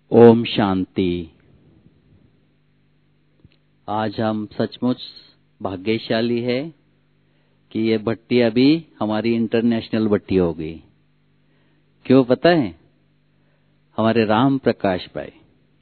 ओम शांति। आज हम सचमुच भाग्यशाली है कि ये भट्टी अभी हमारी इंटरनेशनल भट्टी हो गई। क्यों पता है? हमारे राम प्रकाश भाई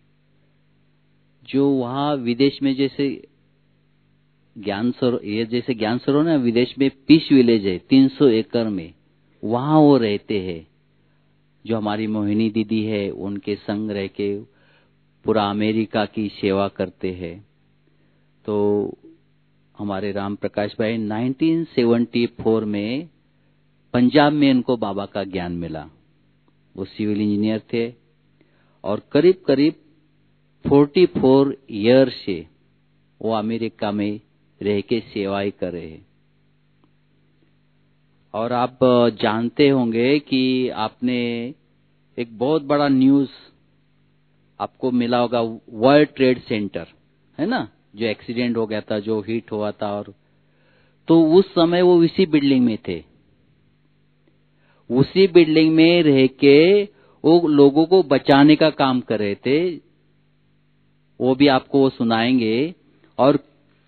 जो वहाँ विदेश में जैसे ज्ञान सरोवर ना, विदेश में पीस विलेज है 300 एकड़ में, वहाँ वो रहते हैं। जो हमारी मोहिनी दीदी है उनके संग रह के पूरा अमेरिका की सेवा करते हैं। तो हमारे राम प्रकाश भाई 1974 में पंजाब में उनको बाबा का ज्ञान मिला। वो सिविल इंजीनियर थे और करीब करीब 44 ईयर से वो अमेरिका में रह के सेवाएं कर रहे हैं। और आप जानते होंगे कि आपने एक बहुत बड़ा न्यूज़ आपको मिला होगा, वर्ल्ड ट्रेड सेंटर है ना, जो एक्सीडेंट हो गया था, जो हिट हुआ था। और तो उस समय वो उसी बिल्डिंग में थे, उसी बिल्डिंग में रह के वो लोगों को बचाने का काम कर रहे थे। वो भी आपको वो सुनाएंगे और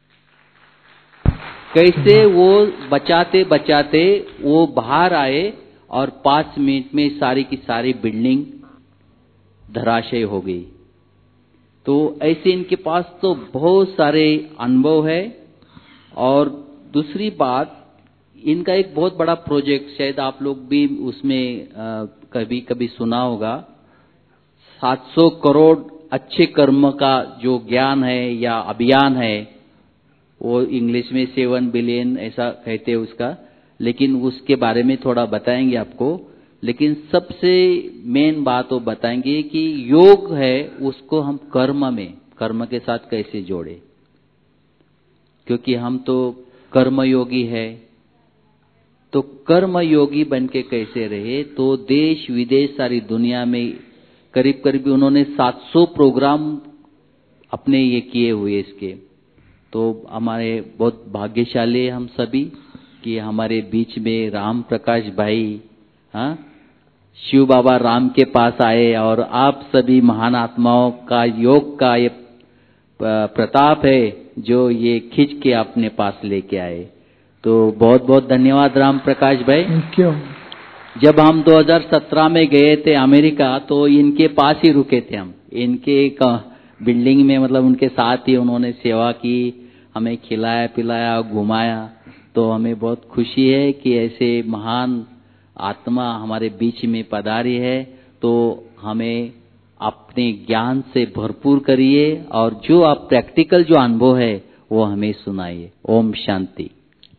कैसे वो बचाते बचाते वो बाहर आए और 5 मिनट में सारी की सारी बिल्डिंग धराशयी हो गई। तो ऐसे इनके पास तो बहुत सारे अनुभव है। और दूसरी बात, इनका एक बहुत बड़ा प्रोजेक्ट, शायद आप लोग भी उसमें कभी कभी सुना होगा, 700 करोड़ अच्छे कर्म का जो ज्ञान है या अभियान है, वो इंग्लिश में 7 बिलियन ऐसा कहते हैं उसका, लेकिन उसके बारे में थोड़ा बताएंगे आपको। लेकिन सबसे मेन बात वो बताएंगे कि योग है उसको हम कर्म के साथ कैसे जोड़े, क्योंकि हम तो कर्मयोगी है। तो कर्मयोगी बन के कैसे रहे, तो देश विदेश सारी दुनिया में करीब करीब उन्होंने 700 प्रोग्राम अपने ये किए हुए इसके। तो हमारे बहुत भाग्यशाली हम सभी कि हमारे बीच में राम प्रकाश भाई शिव बाबा राम के पास आए, और आप सभी महान आत्माओं का योग का ये प्रताप है जो ये खींच के अपने पास लेके आए। तो बहुत बहुत धन्यवाद राम प्रकाश भाई। क्यों? जब हम 2017 में गए थे अमेरिका, तो इनके पास ही रुके थे हम, इनके बिल्डिंग में, मतलब उनके साथ ही उन्होंने सेवा की, हमें खिलाया पिलाया घुमाया। तो हमें बहुत खुशी है कि ऐसे महान आत्मा हमारे बीच में पधारी है। तो हमें अपने ज्ञान से भरपूर करिए और जो आप प्रैक्टिकल जो अनुभव है वो हमें सुनाइए। ओम शांति।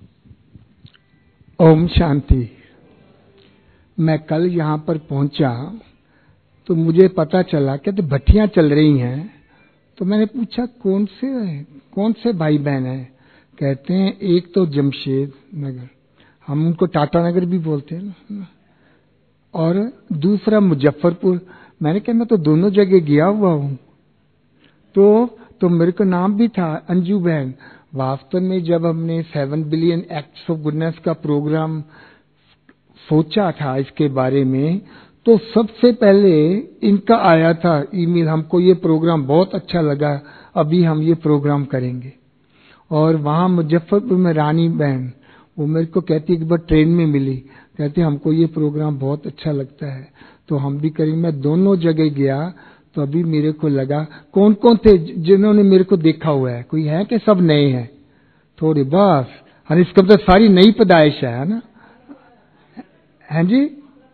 ओम शांति। मैं कल यहाँ पर पहुंचा तो मुझे पता चला कि तो भट्टियां चल रही हैं। तो मैंने पूछा कौन से भाई बहन हैं? कहते हैं एक तो जमशेद नगर, हम उनको टाटा नगर भी बोलते हैं ना, और दूसरा मुजफ्फरपुर। मैंने कहा मैं तो दोनों जगह गया हुआ हूँ। तो मेरे को नाम भी था अंजू बहन। वास्तव में जब हमने 7 बिलियन एक्ट्स ऑफ गुडनेस का प्रोग्राम सोचा था इसके बारे में, तो सबसे पहले इनका आया था ईमेल, हमको ये प्रोग्राम बहुत अच्छा लगा, अभी हम ये प्रोग्राम करेंगे। और वहां मुजफ्फरपुर में रानी बहन, वो मेरे को कहती एक बार ट्रेन में मिली, कहती हमको ये प्रोग्राम बहुत अच्छा लगता है तो हम भी करेंगे। मैं दोनों जगह गया तो अभी मेरे को लगा कौन कौन थे जिन्होंने मेरे को देखा हुआ है, कोई है कि सब नए हैं? थोड़े बस, और इसका मतलब सारी नई पैदाइश है ना? हैं जी?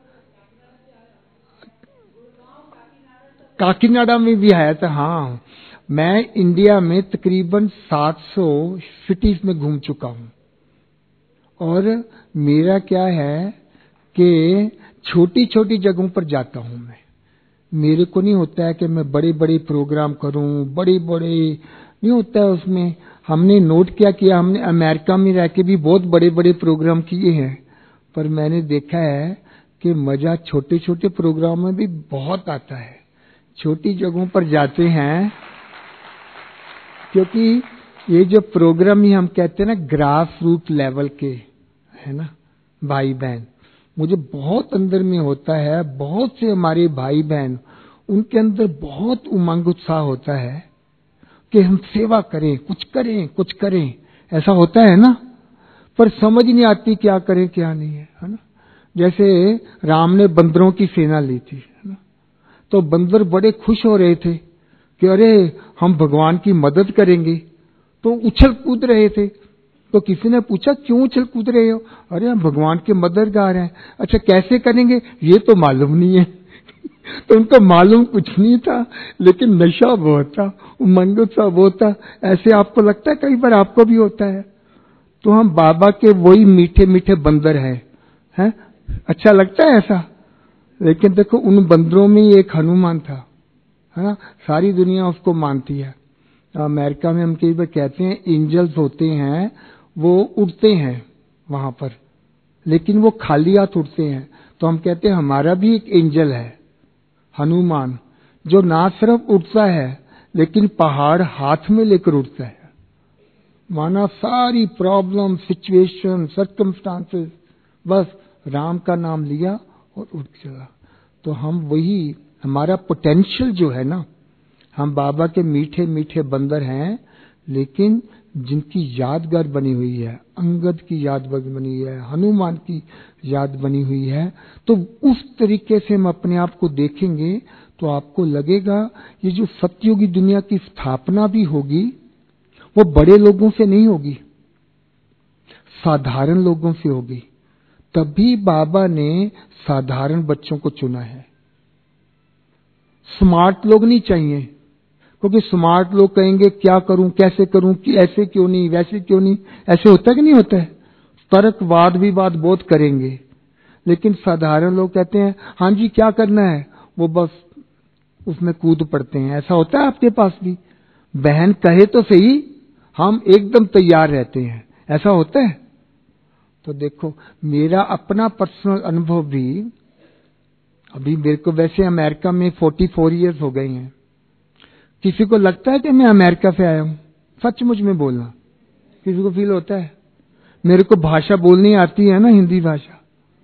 काकीनाडा में भी आया था। हाँ, मैं इंडिया में तकरीबन 700 सिटीज में घूम चुका हूँ। और मेरा क्या है कि छोटी छोटी जगहों पर जाता हूँ मैं। मेरे को नहीं होता है कि मैं बड़े बड़े प्रोग्राम करूं, बड़े बड़े नहीं होता है उसमें। हमने नोट किया हमने अमेरिका में रह के भी बहुत बड़े बड़े प्रोग्राम किए हैं, पर मैंने देखा है कि मजा छोटे छोटे प्रोग्राम में भी बहुत आता है। छोटी जगहों पर जाते हैं, क्योंकि ये जो प्रोग्राम ही हम कहते हैं ना ग्रास रूट लेवल के, है ना भाई बहन, मुझे बहुत अंदर में होता है। बहुत से हमारे भाई बहन उनके अंदर बहुत उमंग उत्साह होता है कि हम सेवा करें, कुछ करें, ऐसा होता है ना। पर समझ नहीं आती क्या करें क्या नहीं है ना। जैसे राम ने बंदरों की सेना ली थी, है ना, तो बंदर बड़े खुश हो रहे थे कि अरे हम भगवान की मदद करेंगे, तो उछल कूद रहे थे। तो किसी ने पूछा क्यों उछल कूद रहे हो? अरे हम भगवान के मददगार हैं। अच्छा कैसे करेंगे ये तो मालूम नहीं है। तो उनको मालूम कुछ नहीं था, लेकिन नशा बहुत था, उमंग उत्साह बहुत था। ऐसे आपको लगता है? कई बार आपको भी होता है। तो हम बाबा के वही मीठे मीठे बंदर हैं? अच्छा लगता है ऐसा? लेकिन देखो उन बंदरों में एक हनुमान था, है ना, सारी दुनिया उसको मानती है। अमेरिका में हम कई बार कहते हैं एंजल्स होते हैं, वो उड़ते हैं वहां पर, लेकिन वो खाली हाथ उड़ते हैं। तो हम कहते हैं हमारा भी एक एंजल है हनुमान, जो ना सिर्फ उड़ता है लेकिन पहाड़ हाथ में लेकर उड़ता है। माना सारी प्रॉब्लम, सिचुएशन, सर्कमस्टांसेस, बस राम का नाम लिया और उड़ चला। तो हम वही, हमारा पोटेंशियल जो है ना, हम बाबा के मीठे मीठे बंदर हैं, लेकिन जिनकी यादगार बनी हुई है, अंगद की यादगार बनी हुई है, हनुमान की याद बनी हुई है। तो उस तरीके से हम अपने आप को देखेंगे तो आपको लगेगा ये जो सतयुगी दुनिया की स्थापना भी होगी वो बड़े लोगों से नहीं होगी, साधारण लोगों से होगी। तभी बाबा ने साधारण बच्चों को चुना है। स्मार्ट लोग नहीं चाहिए, क्योंकि स्मार्ट लोग कहेंगे क्या करूं, कैसे करूं, कि ऐसे क्यों नहीं, वैसे क्यों नहीं। ऐसे होता है कि नहीं होता है? तर्कवाद विवाद बहुत करेंगे, लेकिन साधारण लोग कहते हैं हाँ जी क्या करना है, वो बस उसमें कूद पड़ते हैं। ऐसा होता है आपके पास भी? बहन कहे तो सही, हम एकदम तैयार रहते हैं। ऐसा होता है? तो देखो मेरा अपना पर्सनल अनुभव भी, अभी मेरे को वैसे अमेरिका में 44 इयर्स हो गए हैं। किसी को लगता है कि मैं अमेरिका से आया हूं? सचमुच में बोलना, किसी को फील होता है? मेरे को भाषा बोलनी आती है ना, हिंदी भाषा।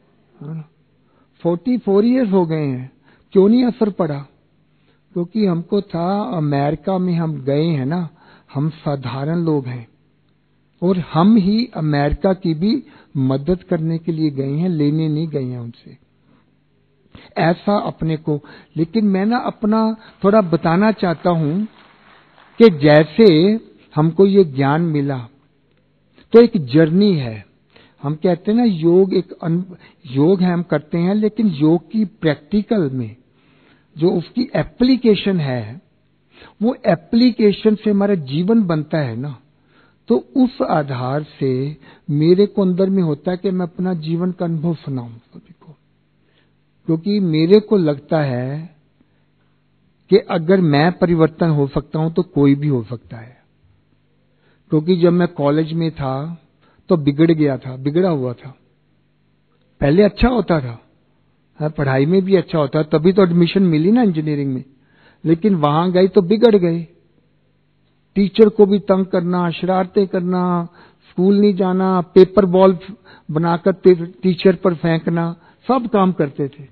44 इयर्स हो गए हैं। क्यों नहीं असर पड़ा? क्योंकि हमको था अमेरिका में हम गए हैं ना, हम साधारण लोग हैं और हम ही अमेरिका की भी मदद करने के लिए गए हैं, लेने नहीं गए हैं उनसे, ऐसा अपने को। लेकिन मैं ना अपना थोड़ा बताना चाहता हूं कि जैसे हमको ये ज्ञान मिला तो एक जर्नी है। हम कहते हैं ना योग एक योग है, हम करते हैं, लेकिन योग की प्रैक्टिकल में जो उसकी एप्लीकेशन है, वो एप्लीकेशन से हमारा जीवन बनता है ना। तो उस आधार से मेरे को अंदर में होता है कि मैं अपना जीवन का अनुभव सुनाऊं सभी को, क्योंकि मेरे को लगता है कि अगर मैं परिवर्तन हो सकता हूं तो कोई भी हो सकता है। क्योंकि जब मैं कॉलेज में था तो बिगड़ा हुआ था। पहले अच्छा होता था, पढ़ाई में भी अच्छा होता, तभी तो एडमिशन मिली ना इंजीनियरिंग में। लेकिन वहां गए तो बिगड़ गए, टीचर को भी तंग करना, शरारतें करना, स्कूल नहीं जाना, पेपर बॉल बनाकर टीचर पर फेंकना, सब काम करते थे।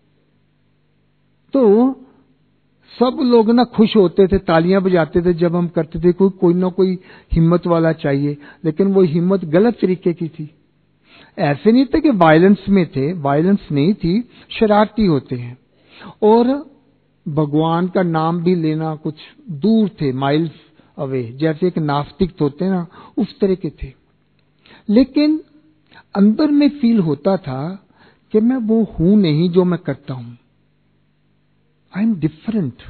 तो सब लोग ना खुश होते थे, तालियां बजाते थे जब हम करते थे। कोई ना कोई हिम्मत वाला चाहिए, लेकिन वो हिम्मत गलत तरीके की थी। ऐसे नहीं थे कि वायलेंस में थे, वायलेंस नहीं थी, शरारती होते हैं। और भगवान का नाम भी लेना कुछ दूर थे, माइल्स अवे, जैसे एक नास्तिक होते हैं ना, उस तरह के थे। लेकिन अंदर में फील होता था कि मैं वो हूं नहीं जो मैं करता हूं। I am different.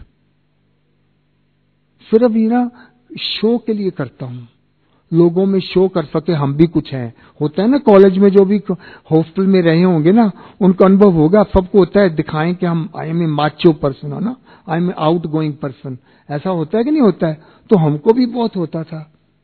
सिर्फ ये ना शो के लिए करता हूं, लोगों में शो कर सके हम भी कुछ हैं। होता है ना कॉलेज में, जो भी हॉस्टल में रहे होंगे ना, उनका अनुभव होगा, सबको होता है दिखाएं कि हम I am a macho person, है ना, I am a outgoing person. ऐसा होता है कि नहीं होता है? तो हमको भी बहुत होता था।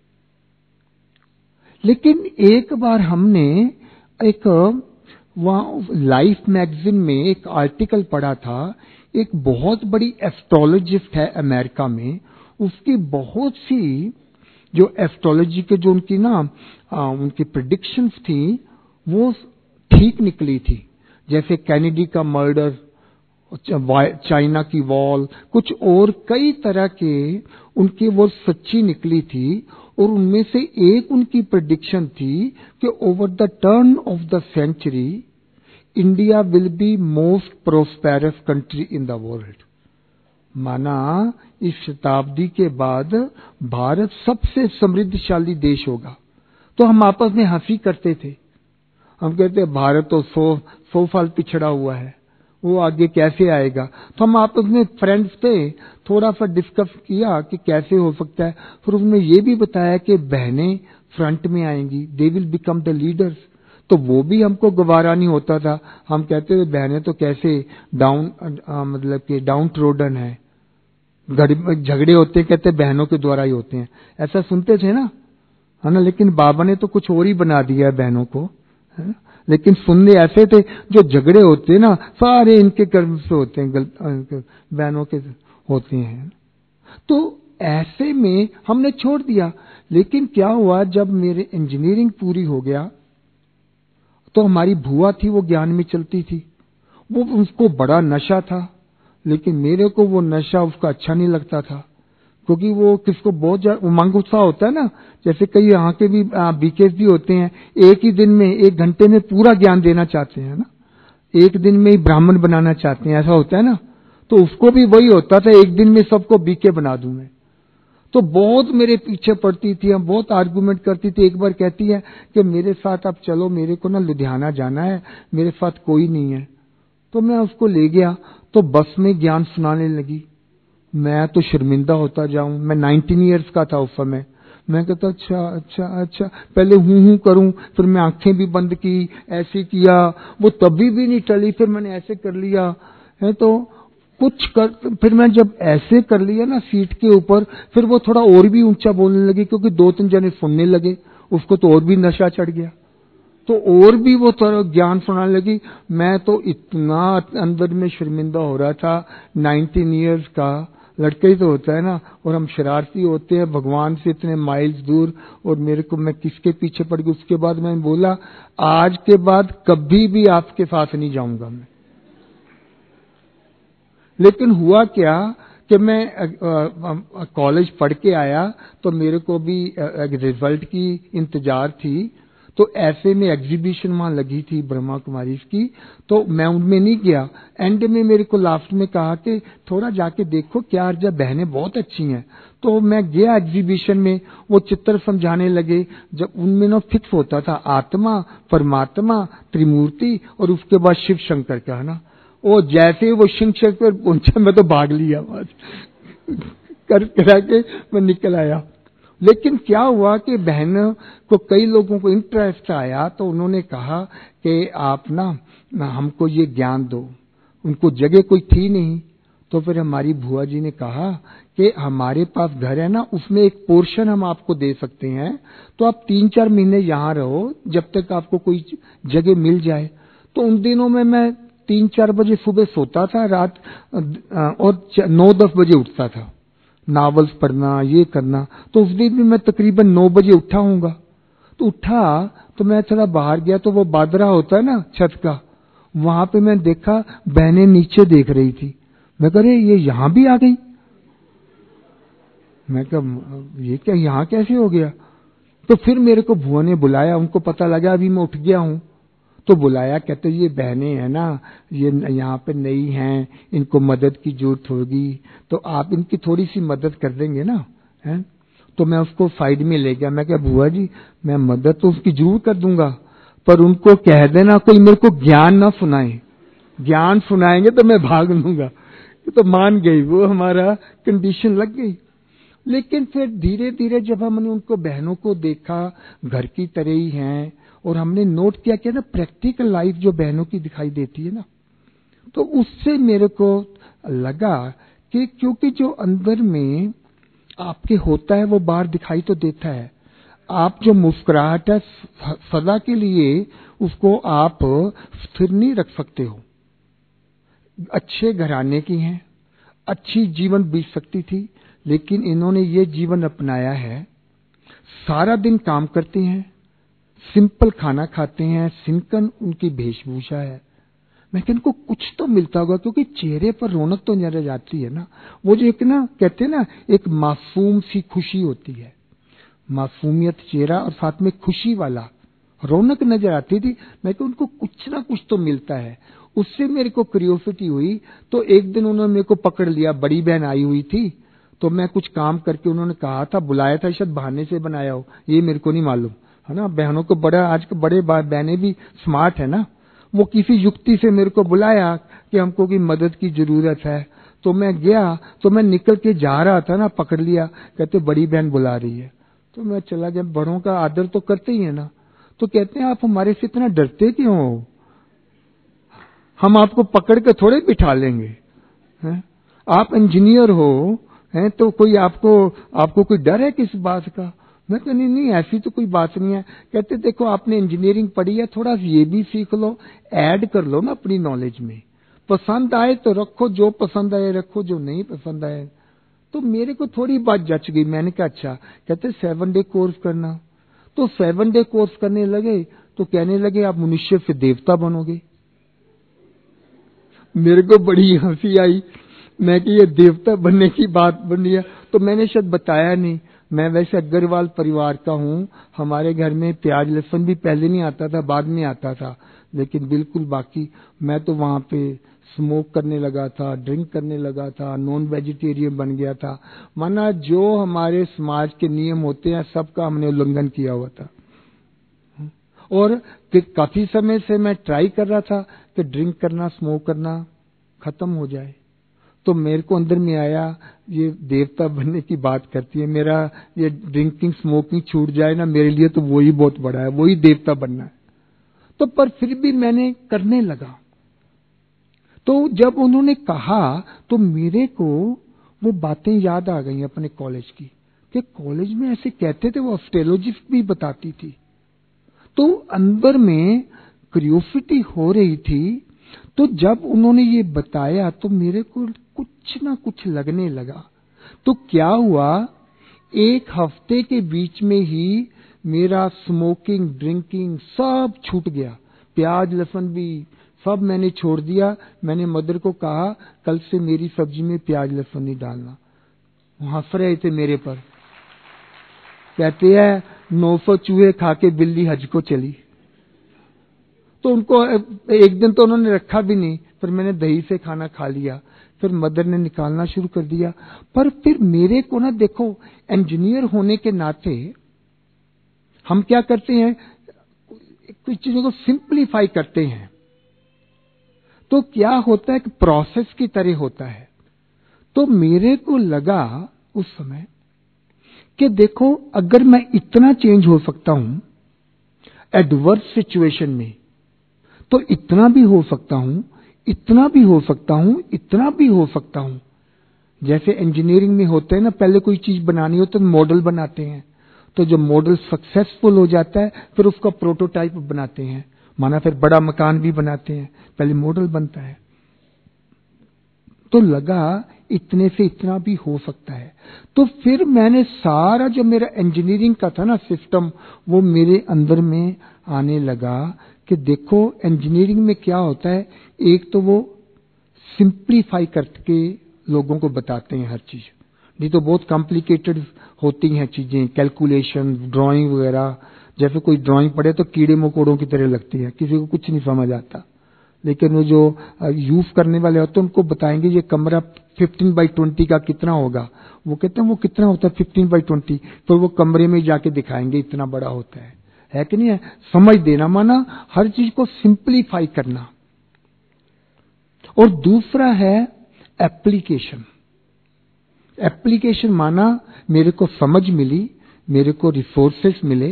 लेकिन एक बार हमने एक वहां लाइफ मैगजीन में एक आर्टिकल पढ़ा था। एक बहुत बड़ी एस्ट्रोलॉजिस्ट है अमेरिका में, उसकी बहुत सी जो एस्ट्रोलॉजी के जो उनकी ना उनकी प्रेडिक्शंस थी वो ठीक निकली थी। जैसे कैनेडी का मर्डर चाइना की वॉल, कुछ और कई तरह के उनकी वो सच्ची निकली थी। और उनमें से एक उनकी प्रेडिक्शन थी कि over the turn of the century India will be most prosperous country in the world. माना इस शताब्दी के बाद भारत सबसे समृद्धशाली देश होगा। तो हम आपस में हंसी करते थे, हम कहते भारत तो 100 साल पिछड़ा हुआ है, वो आगे कैसे आएगा। तो हम आपस में फ्रेंड्स थे, थोड़ा सा डिस्कस किया कि कैसे हो सकता है। फिर उसने ये भी बताया कि बहनें फ्रंट में आएंगी, they will become the leaders. तो वो भी हमको गवारा नहीं होता था। हम कहते थे बहनें तो कैसे मतलब कि डाउन ट्रोडन है, झगड़े होते कहते बहनों के द्वारा ही होते हैं, ऐसा सुनते थे ना, है ना। लेकिन बाबा ने तो कुछ और ही बना दिया है बहनों को, है ना। लेकिन सुनने ऐसे थे जो झगड़े होते ना सारे इनके कर्म से होते हैं, बहनों के होते हैं। तो ऐसे में हमने छोड़ दिया। लेकिन क्या हुआ, जब मेरे इंजीनियरिंग पूरी हो गया तो हमारी बुआ थी, वो ज्ञान में चलती थी, वो उसको बड़ा नशा था। लेकिन मेरे को वो नशा उसका अच्छा नहीं लगता था, क्योंकि वो किसको बहुत ज्यादा उमंग उत्साह होता है ना। जैसे कई यहाँ के भी बीकेस भी होते हैं, एक ही दिन में 1 घंटे में पूरा ज्ञान देना चाहते हैं ना, एक दिन में ही ब्राह्मण बनाना चाहते हैं, ऐसा होता है ना। तो उसको भी वही होता था, एक दिन में सबको बीके बना दूं मैं। तो बहुत मेरे पीछे पड़ती थी, हम बहुत आर्गुमेंट करती थी। एक बार कहती है कि मेरे साथ आप चलो, मेरे को ना लुधियाना जाना है, मेरे साथ कोई नहीं है। तो मैं उसको ले गया, तो बस में ज्ञान सुनाने लगी। मैं तो शर्मिंदा होता जाऊं, मैं 19 ईयर्स का था उस समय। मैं कहता अच्छा अच्छा अच्छा, पहले हूं करूं, फिर मैं आंखें भी बंद की, ऐसे किया, वो तभी भी नहीं टली, फिर मैंने ऐसे कर लिया है। तो कुछ कर, फिर मैं जब ऐसे कर लिया ना सीट के ऊपर, फिर वो थोड़ा और भी ऊंचा बोलने लगी, क्योंकि 2-3 जने सुनने लगे, उसको तो और भी नशा चढ़ गया, तो और भी वो थोड़ा ज्ञान सुनाने लगी। मैं तो इतना अंदर में शर्मिंदा हो रहा था, 19 ईयर्स का लड़का ही तो होता है ना, और हम शरारती होते हैं, भगवान से इतने माइल्स दूर, और मेरे को मैं किसके पीछे पड़ गई। उसके बाद मैंने बोला आज के बाद कभी भी आपके साथ नहीं जाऊंगा मैं। लेकिन हुआ क्या कि मैं कॉलेज पढ़ के आया, तो मेरे को भी रिजल्ट की इंतजार थी। तो ऐसे में एग्जीबिशन वहां लगी थी ब्रह्मा कुमारी की, तो मैं उनमें नहीं गया। एंड में मेरे को लास्ट में कहा कि थोड़ा जाके देखो क्या, जब बहनें बहुत अच्छी हैं। तो मैं गया एग्जीबिशन में, वो चित्र समझाने लगे। जब उनमें ना फिक्स होता था आत्मा, परमात्मा, त्रिमूर्ति, और उसके बाद शिव शंकर का, है ना। वो जैसे वो शिव शंकर पहुंचा, मैं तो भाग लिया बस कर करा के मैं निकल आया। लेकिन क्या हुआ कि बहन को कई लोगों को इंटरेस्ट आया, तो उन्होंने कहा कि आप ना हमको ये ज्ञान दो। उनको जगह कोई थी नहीं, तो फिर हमारी बुआ जी ने कहा कि हमारे पास घर है ना, उसमें एक पोर्शन हम आपको दे सकते हैं, तो आप 3-4 महीने यहाँ रहो, जब तक आपको कोई जगह मिल जाए। तो उन दिनों में मैं 3-4 बजे सुबह सोता था, रात और 9-10 बजे उठता था, नॉवेल्स पढ़ना, ये करना। तो उस दिन भी मैं तकरीबन 9 बजे उठा हूँगा। तो उठा तो मैं थोड़ा बाहर गया, तो वो बादरा होता है ना छत का, वहां पे मैं देखा बहनें नीचे देख रही थी। मैं कह रही ये यहां भी आ गई। मैं कहा ये क्या, यहां कैसे हो गया। तो फिर मेरे को बुआ ने बुलाया, उनको पता लगा अभी मैं उठ गया हूं, तो बुलाया। कहते ये बहनें हैं ना, ये यहाँ पे नई हैं, इनको मदद की जरूरत होगी, तो आप इनकी थोड़ी सी मदद कर देंगे ना, है। तो मैं उसको साइड में ले गया। मैं क्या बुआ जी, मैं मदद तो उसकी जरूर कर दूंगा, पर उनको कह देना कोई मेरे को ज्ञान ना सुनाए, ज्ञान सुनाएंगे तो मैं भाग लूंगा। तो मान गई वो, हमारा कंडीशन लग गई। लेकिन फिर धीरे धीरे जब हमने उनको बहनों को देखा, घर की तरह ही हैं, और हमने नोट किया कि ना प्रैक्टिकल लाइफ जो बहनों की दिखाई देती है ना, तो उससे मेरे को लगा कि क्योंकि जो अंदर में आपके होता है वो बाहर दिखाई तो देता है। आप जो मुस्कुराहट है सदा के लिए उसको आप स्थिर नहीं रख सकते हो। अच्छे घराने की हैं, अच्छी जीवन बीत सकती थी, लेकिन इन्होंने ये जीवन अपनाया है। सारा दिन काम करते हैं, सिंपल खाना खाते हैं, सिंकन उनकी वेशभूषा है। मैं कि इनको कुछ तो मिलता होगा, क्योंकि चेहरे पर रौनक तो नजर जाती है ना। वो जो एक ना कहते हैं ना, एक मासूम सी खुशी होती है, मासूमियत चेहरा और साथ में खुशी वाला रौनक नजर आती थी। मैं कि उनको कुछ ना कुछ तो मिलता है। उससे मेरे को क्यूरियोसिटी हुई। तो एक दिन उन्होंने मेरे को पकड़ लिया, बड़ी बहन आई हुई थी, तो मैं कुछ काम करके, उन्होंने कहा था, बुलाया था, शायद बहाने से बनाया हो, ये मेरे को नहीं मालूम, है ना। बहनों को बड़ा, आज के बड़े बहनें भी स्मार्ट है ना। वो किसी युक्ति से मेरे को बुलाया कि हमको की मदद की जरूरत है। तो मैं गया, तो मैं निकल के जा रहा था ना, पकड़ लिया, कहते बड़ी बहन बुला रही है। तो मैं चला गया। बड़ों का आदर तो करते ही है ना। तो कहते हैं आप हमारे से इतना डरते क्यों हो, हम आपको पकड़ के थोड़े बिठा लेंगे, हैं? आप इंजीनियर हो, हैं, तो कोई आपको कोई डर है किस बात का। मैं तो नहीं, ऐसी तो कोई बात नहीं है। कहते देखो आपने इंजीनियरिंग पढ़ी है, थोड़ा ये भी सीख लो, ऐड कर लो ना अपनी नॉलेज में। पसंद आए तो रखो, जो पसंद आए रखो, जो नहीं पसंद आए। तो मेरे को थोड़ी बात जच गई। मैंने कहा अच्छा। कहते 7 डे कोर्स करना। तो 7 डे कोर्स करने लगे, तो कहने लगे आप मनुष्य से देवता बनोगे। मेरे को बड़ी हंसी आई। मैं कि ये देवता बनने की बात बन रही है। तो मैंने शायद बताया नहीं, मैं वैसे अग्रवाल परिवार का हूँ। हमारे घर में प्याज लहसुन भी पहले नहीं आता था, बाद में आता था, लेकिन बिल्कुल बाकी। मैं तो वहां पे स्मोक करने लगा था, ड्रिंक करने लगा था, नॉन वेजिटेरियन बन गया था। माना जो हमारे समाज के नियम होते हैं सबका हमने उल्लंघन किया हुआ था। और काफी समय से मैं ट्राई कर रहा था कि ड्रिंक करना, स्मोक करना खत्म हो जाए। तो मेरे को अंदर में आया, ये देवता बनने की बात करती है, मेरा ये ड्रिंकिंग स्मोकिंग छूट जाए ना, मेरे लिए तो वही बहुत बड़ा है, वही देवता बनना है। तो पर फिर भी मैंने करने लगा। तो जब उन्होंने कहा तो मेरे को वो बातें याद आ गई अपने कॉलेज की, कि कॉलेज में ऐसे कहते थे, वो ऑस्ट्रेलोजिस्ट भी बताती थी। तो अंदर में क्यूरियोसिटी हो रही थी। तो जब उन्होंने ये बताया तो मेरे को कुछ ना कुछ लगने लगा। तो क्या हुआ, 1 हफ्ते के बीच में ही मेरा स्मोकिंग, ड्रिंकिंग सब छूट गया। प्याज लहसुन भी सब मैंने छोड़ दिया। मैंने मदर को कहा कल से मेरी सब्जी में प्याज लहसुन नहीं डालना। वो हंस रहे थे मेरे पर, कहते हैं 900 चूहे खा के बिल्ली हज को चली। तो उनको एक दिन तो उन्होंने रखा भी नहीं, फिर मैंने दही से खाना खा लिया। फिर मदर ने निकालना शुरू कर दिया। पर फिर मेरे को ना देखो, इंजीनियर होने के नाते हम क्या करते हैं, कुछ चीजों को सिंप्लीफाई करते हैं। तो क्या होता है कि प्रोसेस की तरह होता है। तो मेरे को लगा उस समय कि देखो अगर मैं इतना चेंज हो सकता हूं एडवर्स सिचुएशन में, तो इतना भी हो सकता हूं, इतना भी हो सकता हूं, इतना भी हो सकता हूं। जैसे इंजीनियरिंग में होते हैं ना, पहले कोई चीज बनानी हो तो मॉडल बनाते हैं। तो जब मॉडल सक्सेसफुल हो जाता है फिर उसका प्रोटोटाइप बनाते हैं, माना फिर बड़ा मकान भी बनाते हैं, पहले मॉडल बनता है। तो लगा इतने से इतना भी हो सकता है। तो फिर मैंने सारा जो मेरा इंजीनियरिंग का था ना सिस्टम, वो मेरे अंदर में आने लगा कि देखो इंजीनियरिंग में क्या होता है, एक तो वो सिंप्लीफाई करके लोगों को बताते हैं हर चीज, नहीं तो बहुत कॉम्प्लिकेटेड होती हैं चीजें, कैलकुलेशन, ड्राइंग वगैरह। जैसे कोई ड्राइंग पढ़े तो कीड़े मकोड़ों की तरह लगती है, किसी को कुछ नहीं समझ आता। लेकिन वो जो यूज करने वाले होते हैं उनको बताएंगे ये कमरा 15x20 का कितना होगा, वो कहते हैं वो कितना होता है 15x20, तो वो कमरे में जाके दिखाएंगे इतना बड़ा होता है कि नहीं है। समझ देना माना हर चीज को सिंप्लीफाई करना। और दूसरा है एप्लीकेशन। एप्लीकेशन माना मेरे को समझ मिली, मेरे को रिसोर्सेस मिले,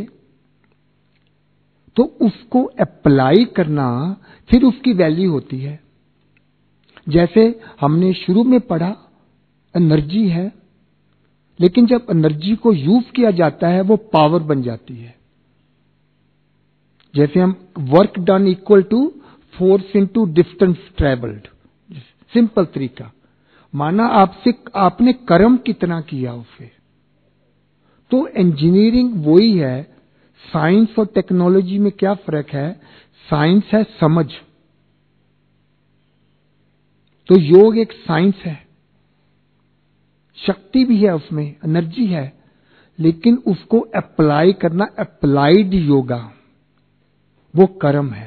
तो उसको अप्लाई करना, फिर उसकी वैल्यू होती है। जैसे हमने शुरू में पढ़ा एनर्जी है, लेकिन जब एनर्जी को यूज किया जाता है वो पावर बन जाती है। जैसे हम work done equal to force into distance travelled, simple तरीका। माना आपने कर्म कितना किया उसे। तो इंजीनियरिंग वही है। साइंस और टेक्नोलॉजी में क्या फर्क है, साइंस है समझ, तो योग एक साइंस है, शक्ति भी है, उसमें एनर्जी है, लेकिन उसको अप्लाई करना, अप्लाइड योगा, वो कर्म है।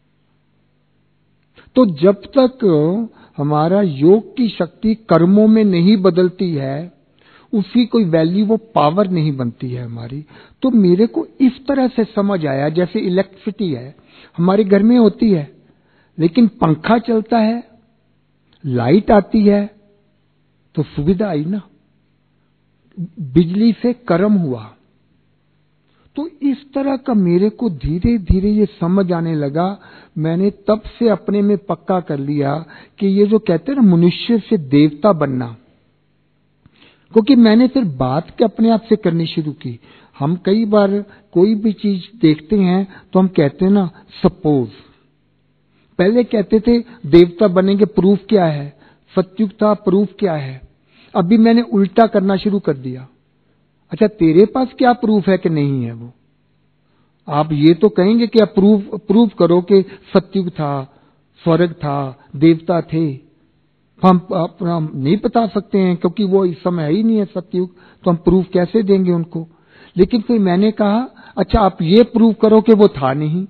तो जब तक हमारा योग की शक्ति कर्मों में नहीं बदलती है, उसकी कोई वैल्यू, वो पावर नहीं बनती है हमारी। तो मेरे को इस तरह से समझ आया, जैसे इलेक्ट्रिसिटी है हमारे घर में होती है, लेकिन पंखा चलता है, लाइट आती है, तो सुविधा आई ना, बिजली से कर्म हुआ। तो इस तरह का मेरे को धीरे धीरे ये समझ आने लगा। मैंने तब से अपने में पक्का कर लिया कि ये जो कहते हैं ना मनुष्य से देवता बनना, क्योंकि मैंने फिर बात के अपने आप से करनी शुरू की। हम कई बार कोई भी चीज देखते हैं तो हम कहते हैं ना सपोज, पहले कहते थे देवता बनेंगे, प्रूफ क्या है, सत्युग था, प्रूफ क्या है। अभी मैंने उल्टा करना शुरू कर दिया, अच्छा तेरे पास क्या प्रूफ है कि नहीं है वो। आप ये तो कहेंगे कि आप प्रूफ करो कि सत्युग था, स्वर्ग था, देवता थे। हम नहीं बता सकते हैं क्योंकि वो इस समय ही नहीं है सत्युग, तो हम प्रूफ कैसे देंगे उनको। लेकिन फिर मैंने कहा अच्छा आप ये प्रूफ करो कि वो था नहीं,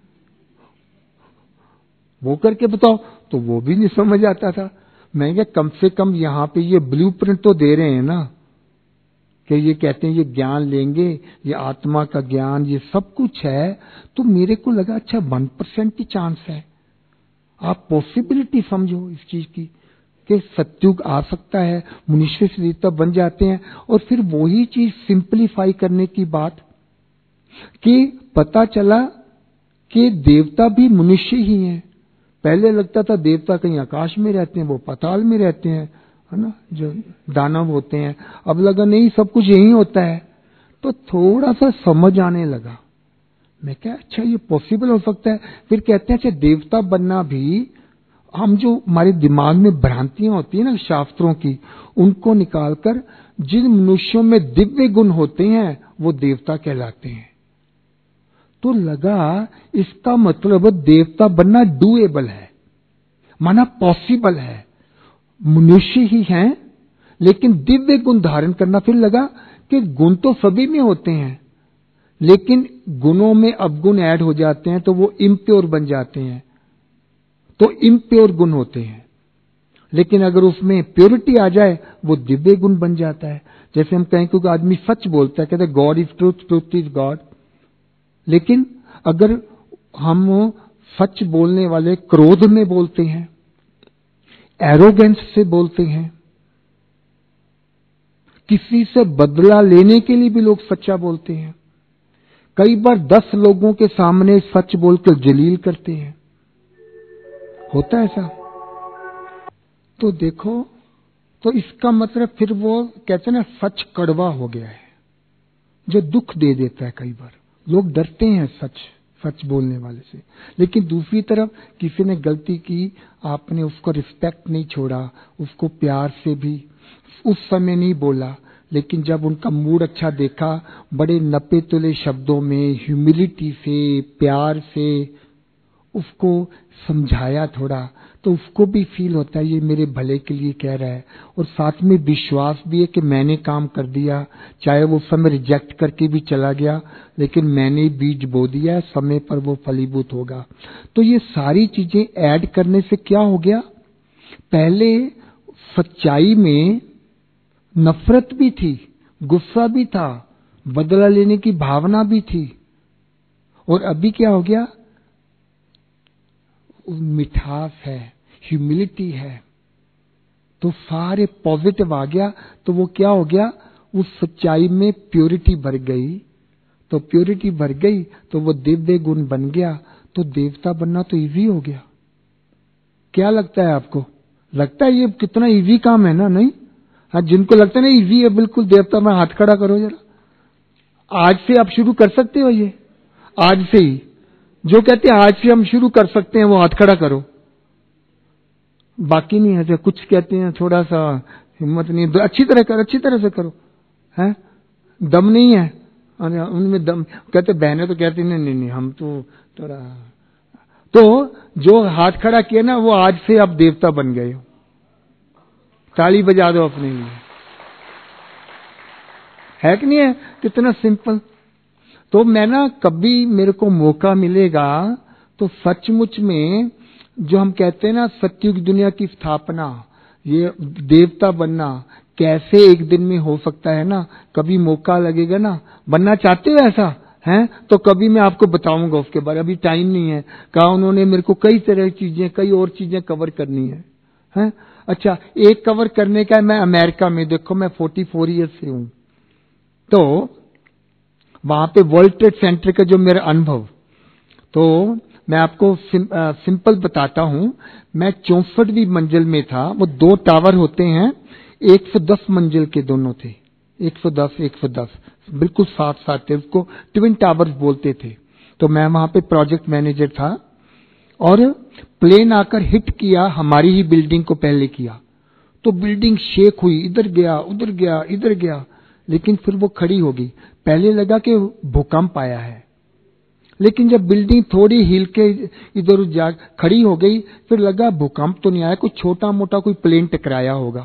वो करके बताओ, तो वो भी नहीं समझ आता था। मैं क्या कम से कम यहाँ पे ये ब्लूप्रिंट तो दे रहे हैं ना, कि ये कहते हैं ये ज्ञान लेंगे, ये आत्मा का ज्ञान, ये सब कुछ है। तो मेरे को लगा अच्छा 1% की चांस है, आप पॉसिबिलिटी समझो इस चीज की कि सत्युग आ सकता है, मनुष्य से देवता बन जाते हैं। और फिर वही चीज सिंपलीफाई करने की बात कि पता चला कि देवता भी मनुष्य ही हैं। पहले लगता था देवता कहीं आकाश में रहते हैं, वो पाताल में रहते हैं, है ना, जो दानव होते हैं। अब लगा नहीं सब कुछ यही होता है, तो थोड़ा सा समझ आने लगा। मैं क्या अच्छा ये पॉसिबल हो सकता है। फिर कहते हैं अच्छा देवता बनना भी, हम जो हमारे दिमाग में भ्रांतियां होती है ना शास्त्रों की, उनको निकालकर जिन मनुष्यों में दिव्य गुण होते हैं वो देवता कहलाते हैं। तो लगा इसका मतलब देवता बनना डूएबल है, माना पॉसिबल है, मनुष्य ही हैं लेकिन दिव्य गुण धारण करना। फिर लगा कि गुण तो सभी में होते हैं, लेकिन गुणों में अवगुण ऐड हो जाते हैं तो वो इम्प्योर बन जाते हैं, तो इम्प्योर गुण होते हैं। लेकिन अगर उसमें प्योरिटी आ जाए वो दिव्य गुण बन जाता है। जैसे हम कहें क्योंकि आदमी सच बोलता है, कहते God is truth, truth is God. लेकिन अगर हम सच बोलने वाले क्रोध में बोलते हैं, एरोगेंस से बोलते हैं, किसी से बदला लेने के लिए भी लोग सच्चा बोलते हैं। कई बार 10 लोगों के सामने सच बोलकर जलील करते हैं, होता है ऐसा। तो देखो, तो इसका मतलब फिर वो कहते हैं ना सच कड़वा हो गया है, जो दुख दे देता है। कई बार लोग डरते हैं सच बोलने वाले से। लेकिन दूसरी तरफ किसी ने गलती की, आपने उसको रिस्पेक्ट नहीं छोड़ा, उसको प्यार से भी उस समय नहीं बोला, लेकिन जब उनका मूड अच्छा देखा, बड़े नपे तुले शब्दों में ह्यूमिलिटी से, प्यार से उसको समझाया थोड़ा, तो उसको भी फील होता है ये मेरे भले के लिए कह रहा है। और साथ में विश्वास भी है कि मैंने काम कर दिया, चाहे वो समय रिजेक्ट करके भी चला गया, लेकिन मैंने बीज बो दिया, समय पर वो फलीभूत होगा। तो ये सारी चीजें ऐड करने से क्या हो गया, पहले सच्चाई में नफरत भी थी, गुस्सा भी था, बदला लेने की भावना भी थी, और अभी क्या हो गया, मिठास है, ह्यूमिलिटी है, तो सारे पॉजिटिव आ गया। तो वो क्या हो गया, उस सच्चाई में प्योरिटी भर गई। तो प्योरिटी भर गई तो वो दिव्य गुण बन गया। तो देवता बनना तो इजी हो गया। क्या लगता है आपको, लगता है ये कितना इजी काम है ना? नहीं, हाँ, जिनको लगता है ना इजी है बिल्कुल देवता में, हाथ खड़ा करो जरा। आज से आप शुरू कर सकते हो, ये आज से ही जो कहते हैं आज से हम शुरू कर सकते हैं वो हाथ खड़ा करो। बाकी नहीं है, कुछ कहते हैं थोड़ा सा हिम्मत नहीं, अच्छी तरह कर, अच्छी तरह से करो, है दम नहीं है उनमें दम। कहते बहनें तो कहती नहीं हम तो थोड़ा। तो जो हाथ खड़ा किया ना वो आज से आप देवता बन गए हो। ताली बजा दो अपने लिए, है कि नहीं है? कितना सिंपल। तो मैं ना कभी मेरे को मौका मिलेगा तो सचमुच में जो हम कहते हैं ना सतयुग दुनिया की स्थापना, ये देवता बनना कैसे एक दिन में हो सकता है ना, कभी मौका लगेगा ना, बनना चाहते हो ऐसा है तो कभी मैं आपको बताऊंगा उसके बारे। अभी टाइम नहीं है, कहा उन्होंने मेरे को कई तरह की चीजें, कई और चीजें कवर करनी है? अच्छा, एक कवर करने का है, मैं अमेरिका में, देखो मैं 44 ईयर्स से हूं, तो वहां पे वर्ल्ड ट्रेड सेंटर का जो मेरा अनुभव, तो मैं आपको सिंपल बताता हूं। मैं 64वीं मंजिल में था, वो 2 टावर होते हैं, 110 मंजिल के दोनों थे, 110 बिल्कुल साथ साथ थे, उसको ट्विन टावर्स बोलते थे। तो मैं वहां पे प्रोजेक्ट मैनेजर था और प्लेन आकर हिट किया, हमारी ही बिल्डिंग को पहले किया, तो बिल्डिंग शेक हुई, इधर गया उधर गया इधर गया, लेकिन फिर वो खड़ी हो गई। पहले लगा कि भूकंप आया है, लेकिन जब बिल्डिंग थोड़ी हिल के इधर जा खड़ी हो गई, फिर लगा भूकंप तो नहीं आया, कुछ छोटा मोटा कोई प्लेन टकराया होगा।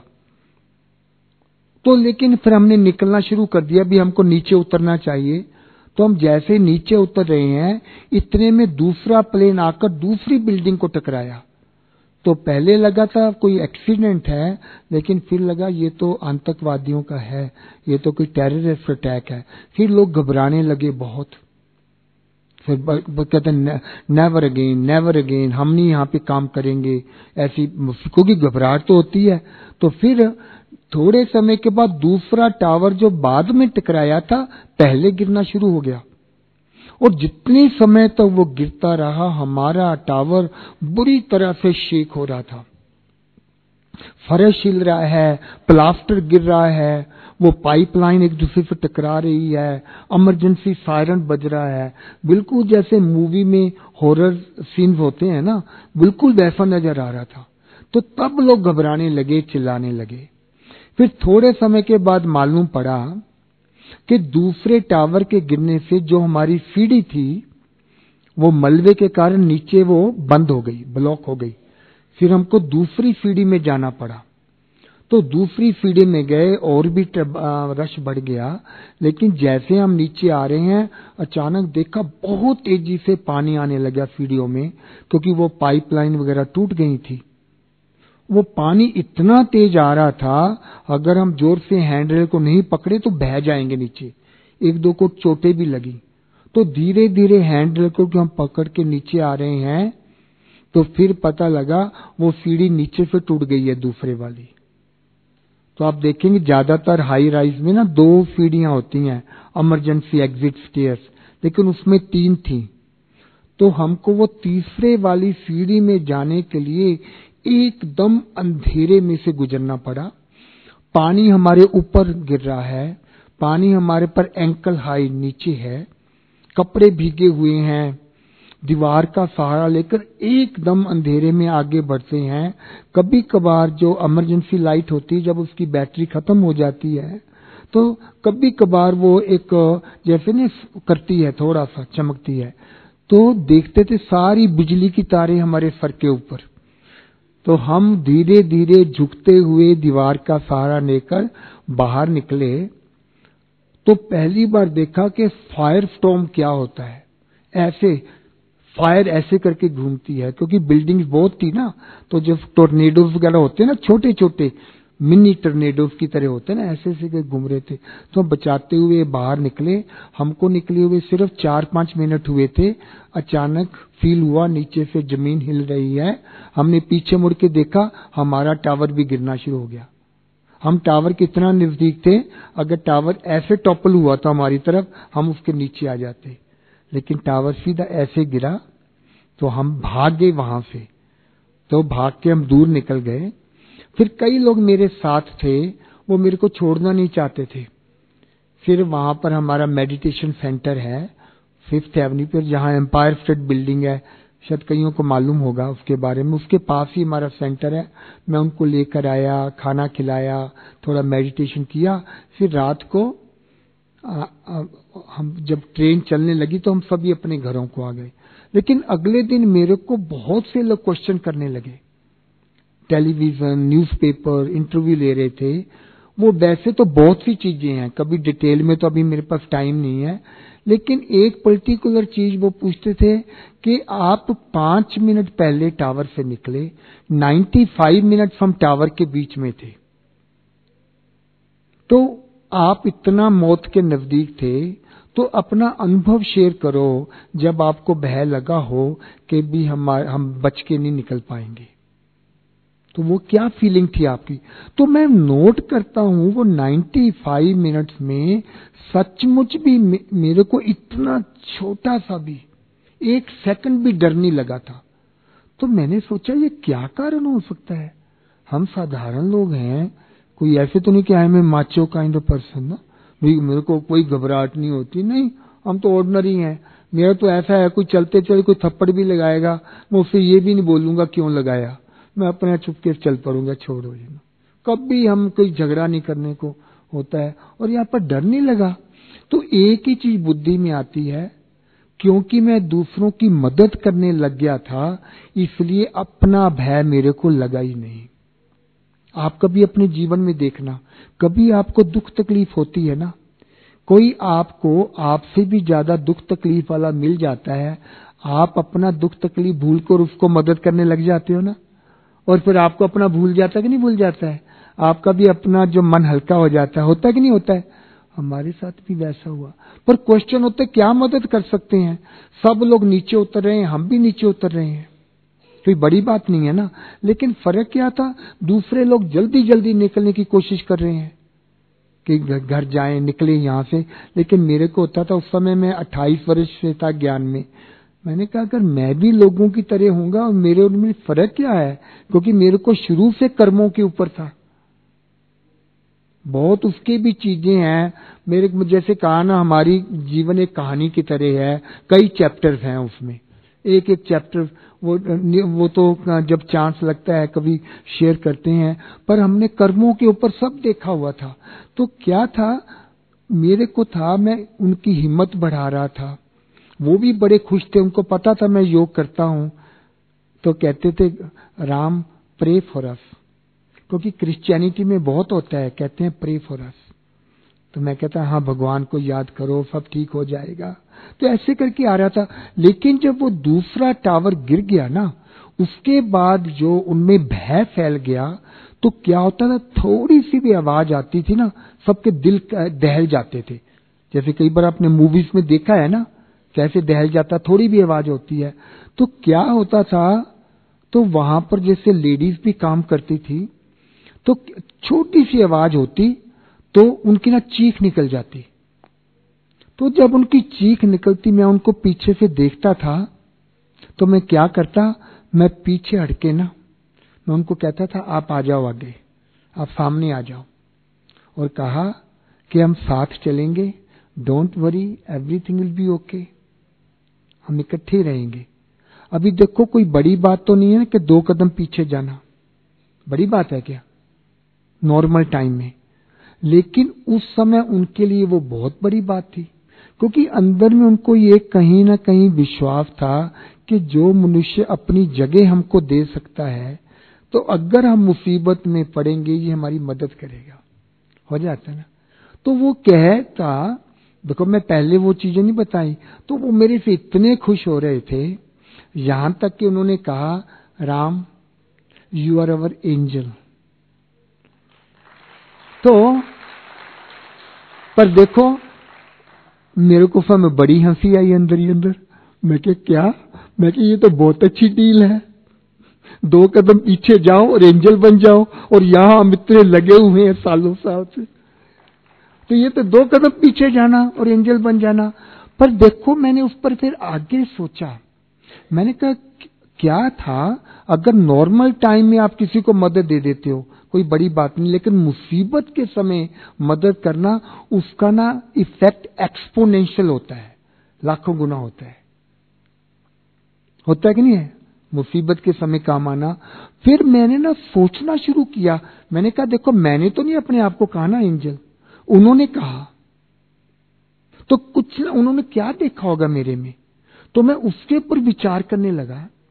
तो लेकिन फिर हमने निकलना शुरू कर दिया, भी हमको नीचे उतरना चाहिए। तो हम जैसे नीचे उतर रहे हैं, इतने में दूसरा प्लेन आकर दूसरी बिल्डिंग को टकराया। तो पहले लगा था कोई एक्सीडेंट है, लेकिन फिर लगा ये तो आतंकवादियों का है, ये तो कोई टेररिस्ट अटैक है। फिर लोग घबराने लगे बहुत, फिर कहते नेवर अगेन, हम नहीं यहाँ पे काम करेंगे, ऐसी, क्योंकि घबराहट तो होती है। तो फिर थोड़े समय के बाद दूसरा टावर जो बाद में टकराया था, पहले गिरना शुरू हो गया, और जितने समय तक वो गिरता रहा, हमारा टावर बुरी तरह से शेक हो रहा था, फर्श हिल रहा है, प्लास्टर गिर रहा है, वो पाइपलाइन एक दूसरे से टकरा रही है, इमरजेंसी सायरन बज रहा है, बिल्कुल जैसे मूवी में हॉरर सीन्स होते हैं ना, बिल्कुल वैसा नजर आ रहा था। तो तब लोग घबराने लगे, चिल्लाने लगे। फिर थोड़े समय के बाद मालूम पड़ा कि दूसरे टावर के गिरने से जो हमारी सीढ़ी थी, वो मलबे के कारण नीचे वो बंद हो गई, ब्लॉक हो गई। फिर हमको दूसरी सीढ़ी में जाना पड़ा। तो दूसरी सीढ़ी में गए और भी रश बढ़ गया, लेकिन जैसे हम नीचे आ रहे हैं, अचानक देखा बहुत तेजी से पानी आने लगा सीढ़ियों में, क्योंकि वो पाइपलाइन वगैरह टूट गई थी। वो पानी इतना तेज आ रहा था, अगर हम जोर से हैंडल को नहीं पकड़े तो बह जाएंगे नीचे, 1-2 को चोटें भी लगी। तो धीरे धीरे हैंडल को हम पकड़ के नीचे आ रहे हैं, तो फिर पता लगा वो सीढ़ी नीचे से टूट गई है, दूसरे वाली। तो आप देखेंगे ज्यादातर हाई राइज में ना 2 सीढ़ियां होती हैं, इमरजेंसी एग्जिट स्टेयर्स, लेकिन उसमें 3 थी। तो हमको वो तीसरे वाली सीढ़ी में जाने के लिए एकदम अंधेरे में से गुजरना पड़ा। पानी हमारे ऊपर गिर रहा है, पानी हमारे पर एंकल हाई नीचे है, कपड़े भीगे हुए हैं, दीवार का सहारा लेकर एकदम अंधेरे में आगे बढ़ते हैं। कभी कभार जो इमरजेंसी लाइट होती है, जब उसकी बैटरी खत्म हो जाती है, तो कभी कभार वो एक जैसे नहीं करती है, थोड़ा सा चमकती है, तो देखते थे सारी बिजली की तारें हमारे सर के ऊपर। तो हम धीरे धीरे झुकते हुए दीवार का सहारा लेकर बाहर निकले, तो पहली बार देखा कि फायर स्टॉर्म क्या होता है। ऐसे फायर ऐसे करके घूमती है, क्योंकि बिल्डिंग्स बहुत थी ना, तो जब टोर्नेडोज वगैरह होते हैं ना, छोटे छोटे मिनी टोर्नेडोज की तरह होते हैं ना, ऐसे ऐसे घूम रहे थे। तो हम बचाते हुए बाहर निकले, हमको निकले हुए सिर्फ 4-5 मिनट हुए थे। अचानक फील हुआ नीचे से जमीन हिल रही है। हमने पीछे मुड़ के देखा, हमारा टावर भी गिरना शुरू हो गया। हम टावर के इतना नजदीक थे, अगर टावर ऐसे टॉपल हुआ तो हमारी तरफ, हम उसके नीचे आ जाते, लेकिन टावर सीधा ऐसे गिरा। तो हम भाग गए वहां से, तो भाग के हम दूर निकल गए। फिर कई लोग मेरे साथ थे, वो मेरे को छोड़ना नहीं चाहते थे। फिर वहां पर हमारा मेडिटेशन सेंटर है 5th एवेन्यू पर, जहां एम्पायर स्टेट बिल्डिंग है, शायद कईयों को मालूम होगा उसके बारे में। उसके पास ही हमारा सेंटर है। मैं उनको लेकर आया, खाना खिलाया, थोड़ा मेडिटेशन किया। फिर रात को हम जब ट्रेन चलने लगी तो हम सभी अपने घरों को आ गए। लेकिन अगले दिन मेरे को बहुत से लोग क्वेश्चन करने लगे, टेलीविजन, न्यूज़पेपर, इंटरव्यू ले रहे थे, वो वैसे तो बहुत सी चीजें हैं, कभी डिटेल में तो अभी मेरे पास टाइम नहीं है, लेकिन एक पर्टिकुलर चीज वो पूछते थे कि आप 5 मिनट पहले टावर से निकले, 95 मिनट हम टावर के बीच में थे, तो आप इतना मौत के नजदीक थे, तो अपना अनुभव शेयर करो जब आपको भय लगा हो कि भी हम बच के नहीं निकल पाएंगे, तो वो क्या फीलिंग थी आपकी। तो मैं नोट करता हूं वो 95 मिनट्स में सचमुच भी मेरे को इतना छोटा सा भी 1 सेकंड भी डर नहीं लगा था। तो मैंने सोचा ये क्या कारण हो सकता है, हम साधारण लोग हैं, कोई ऐसे तो नहीं कि आई मैं माचो काइंड ऑफ पर्सन ना, मेरे को कोई घबराहट नहीं होती, नहीं, हम तो ऑर्डिनरी हैं। मेरा तो ऐसा है, कोई चलते चले कोई थप्पड़ भी लगाएगा, मैं उससे ये भी नहीं बोलूंगा क्यों लगाया, मैं अपने चुपके चल पड़ूंगा, छोड़ो ये। कभी हम कोई झगड़ा नहीं करने को होता है, और यहाँ पर डर नहीं लगा। तो एक ही चीज बुद्धि में आती है, क्योंकि मैं दूसरों की मदद करने लग गया था, इसलिए अपना भय मेरे को लगा ही नहीं। आप कभी अपने जीवन में देखना, कभी आपको दुख तकलीफ होती है ना, कोई आपको आपसे भी ज्यादा दुख तकलीफ वाला मिल जाता है, आप अपना दुख तकलीफ भूलकर उसको मदद करने लग जाते हो ना, और फिर आपको अपना भूल जाता है कि नहीं भूल जाता है, आपका भी अपना जो मन हल्का हो जाता है, होता है कि नहीं होता है। हमारे साथ भी वैसा हुआ, पर क्वेश्चन होता है क्या मदद कर सकते हैं, सब लोग नीचे उतर रहे हैं, हम भी नीचे उतर रहे हैं, कोई बड़ी बात नहीं है ना। लेकिन फर्क क्या था, दूसरे लोग जल्दी जल्दी निकलने की कोशिश कर रहे हैं कि घर जाएं, निकले यहां से, लेकिन मेरे को होता था, उस समय मैं 28 वर्ष से था ज्ञान में, मैंने कहा अगर मैं भी लोगों की तरह होऊंगा, और मेरे उनमें फर्क क्या है, क्योंकि मेरे को शुरू से कर्मों के ऊपर था, बहुत उसके भी चीजें हैं मेरे, जैसे कहा ना, हमारी जीवन एक कहानी की तरह है, कई चैप्टर्स हैं उसमें, एक एक चैप्टर वो तो जब चांस लगता है कभी शेयर करते हैं, पर हमने कर्मों के ऊपर सब देखा हुआ था। तो क्या था, मेरे को था, मैं उनकी हिम्मत बढ़ा रहा था, वो भी बड़े खुश थे, उनको पता था मैं योग करता हूं, तो कहते थे राम प्रे फॉर अस, क्योंकि क्रिश्चियनिटी में बहुत होता है, कहते हैं प्रे फॉर अस, तो मैं कहता हाँ भगवान को याद करो सब ठीक हो जाएगा, तो ऐसे करके आ रहा था। लेकिन जब वो दूसरा टावर गिर गया ना, उसके बाद जो उनमें भय फैल गया, तो क्या होता था, थोड़ी सी भी आवाज आती थी ना, सबके दिल दहल जाते थे, जैसे कई बार आपने मूवीज में देखा है ना, कैसे दहल जाता, थोड़ी भी आवाज होती है। तो क्या होता था, तो वहां पर जैसे लेडीज भी काम करती थी, तो छोटी सी आवाज होती तो उनकी ना चीख निकल जाती, तो जब उनकी चीख निकलती मैं उनको पीछे से देखता था, तो मैं क्या करता, मैं पीछे हटके ना, मैं उनको कहता था आप आ जाओ आगे, आप सामने आ जाओ, और कहा कि हम साथ चलेंगे, don't worry everything will be okay, हम इकट्ठे रहेंगे। अभी देखो कोई बड़ी बात तो नहीं है कि 2 कदम पीछे जाना, बड़ी बात है क्या नॉर्मल टाइम में, लेकिन उस समय उनके लिए वो बहुत बड़ी बात थी, क्योंकि अंदर में उनको ये कहीं ना कहीं विश्वास था कि जो मनुष्य अपनी जगह हमको दे सकता है, तो अगर हम मुसीबत में पड़ेंगे ये हमारी मदद करेगा, हो जाता है ना। तो वो कहता, देखो मैं पहले वो चीजें नहीं बताई, तो वो मेरे से इतने खुश हो रहे थे, यहां तक कि उन्होंने कहा Ram you are our angel. तो पर देखो मेरे को समय बड़ी हंसी आई अंदर ही अंदर, मैं क्या, मैं ये तो बहुत अच्छी डील है, 2 कदम पीछे जाओ और एंजल बन जाओ, और यहां हम इतने लगे हुए हैं सालों साल से, तो ये तो 2 कदम पीछे जाना और एंजल बन जाना। पर देखो मैंने उस पर फिर आगे सोचा, मैंने कहा क्या था, अगर नॉर्मल टाइम में आप किसी को मदद दे देते हो कोई बड़ी बात नहीं, लेकिन मुसीबत के समय मदद करना, उसका ना इफेक्ट एक्सपोनेंशियल होता है, लाखों गुना होता है कि नहीं है, मुसीबत के समय काम आना। फिर मैंने ना सोचना शुरू किया, मैंने कहा देखो मैंने तो नहीं अपने आप को कहा ना एंजल, उन्होंने कहा, तो कुछ उन्होंने क्या देखा होगा मेरे में, तो मैं उसके ऊपर विचार करने लगा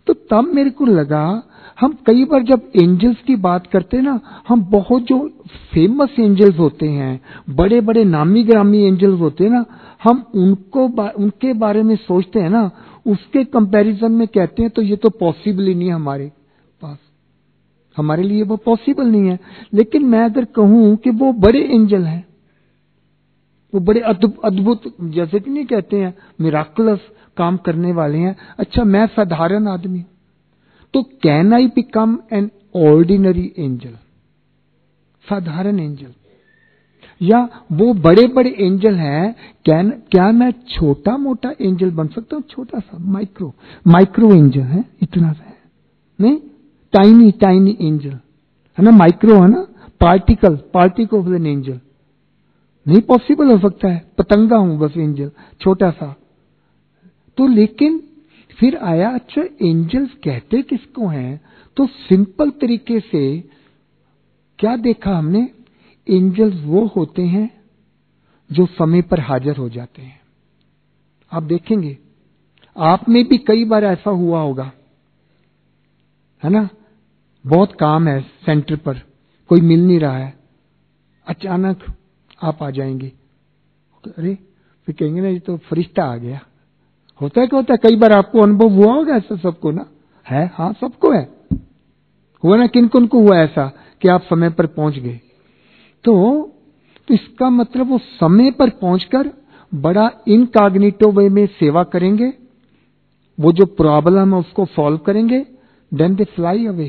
तो तब मेरे को लगा, हम कई बार जब एंजल्स की बात करते हैं ना, हम बहुत जो फेमस एंजल्स होते हैं, बड़े बड़े नामी ग्रामी एंजल्स होते हैं ना, हम उनके बारे में सोचते हैं ना, उसके कंपैरिजन में कहते हैं तो ये तो पॉसिबल ही नहीं है हमारे पास, हमारे लिए वो पॉसिबल नहीं है। लेकिन मैं अगर कहूं कि वो बड़े एंजल हैं, वो बड़े अद्भुत, जैसे कि नहीं कहते हैं मिराकुलस काम करने वाले हैं, अच्छा मैं साधारण आदमी, तो can I become an ordinary angel, साधारण एंजल, या वो बड़े बड़े एंजल हैं, क्या मैं छोटा मोटा एंजल बन सकता हूं? छोटा सा माइक्रो एंजल है, इतना सा है नहीं, टाइनी एंजल है ना, माइक्रो है ना, पार्टिकल ऑफ एन एंजल नहीं पॉसिबल हो सकता है, पतंगा हूं बस एंजल, छोटा सा। तो लेकिन फिर आया, अच्छा एंजल्स कहते किसको हैं? तो सिंपल तरीके से क्या देखा हमने, एंजल्स वो होते हैं जो समय पर हाजिर हो जाते हैं। आप देखेंगे, आप में भी कई बार ऐसा हुआ होगा, है ना, बहुत काम है सेंटर पर, कोई मिल नहीं रहा है, अचानक आप आ जाएंगे, अरे फिर कहेंगे ना ये तो फरिश्ता आ गया। होता है क्या होता है, कई बार आपको अनुभव हुआ होगा ऐसा, सबको ना है, हाँ सबको है, हुआ ना, किन को हुआ ऐसा कि आप समय पर पहुंच गए। तो इसका मतलब वो समय पर पहुंचकर बड़ा इनकॉग्निटो वे में सेवा करेंगे, वो जो प्रॉब्लम है उसको सॉल्व करेंगे, देन दे फ्लाई अवे।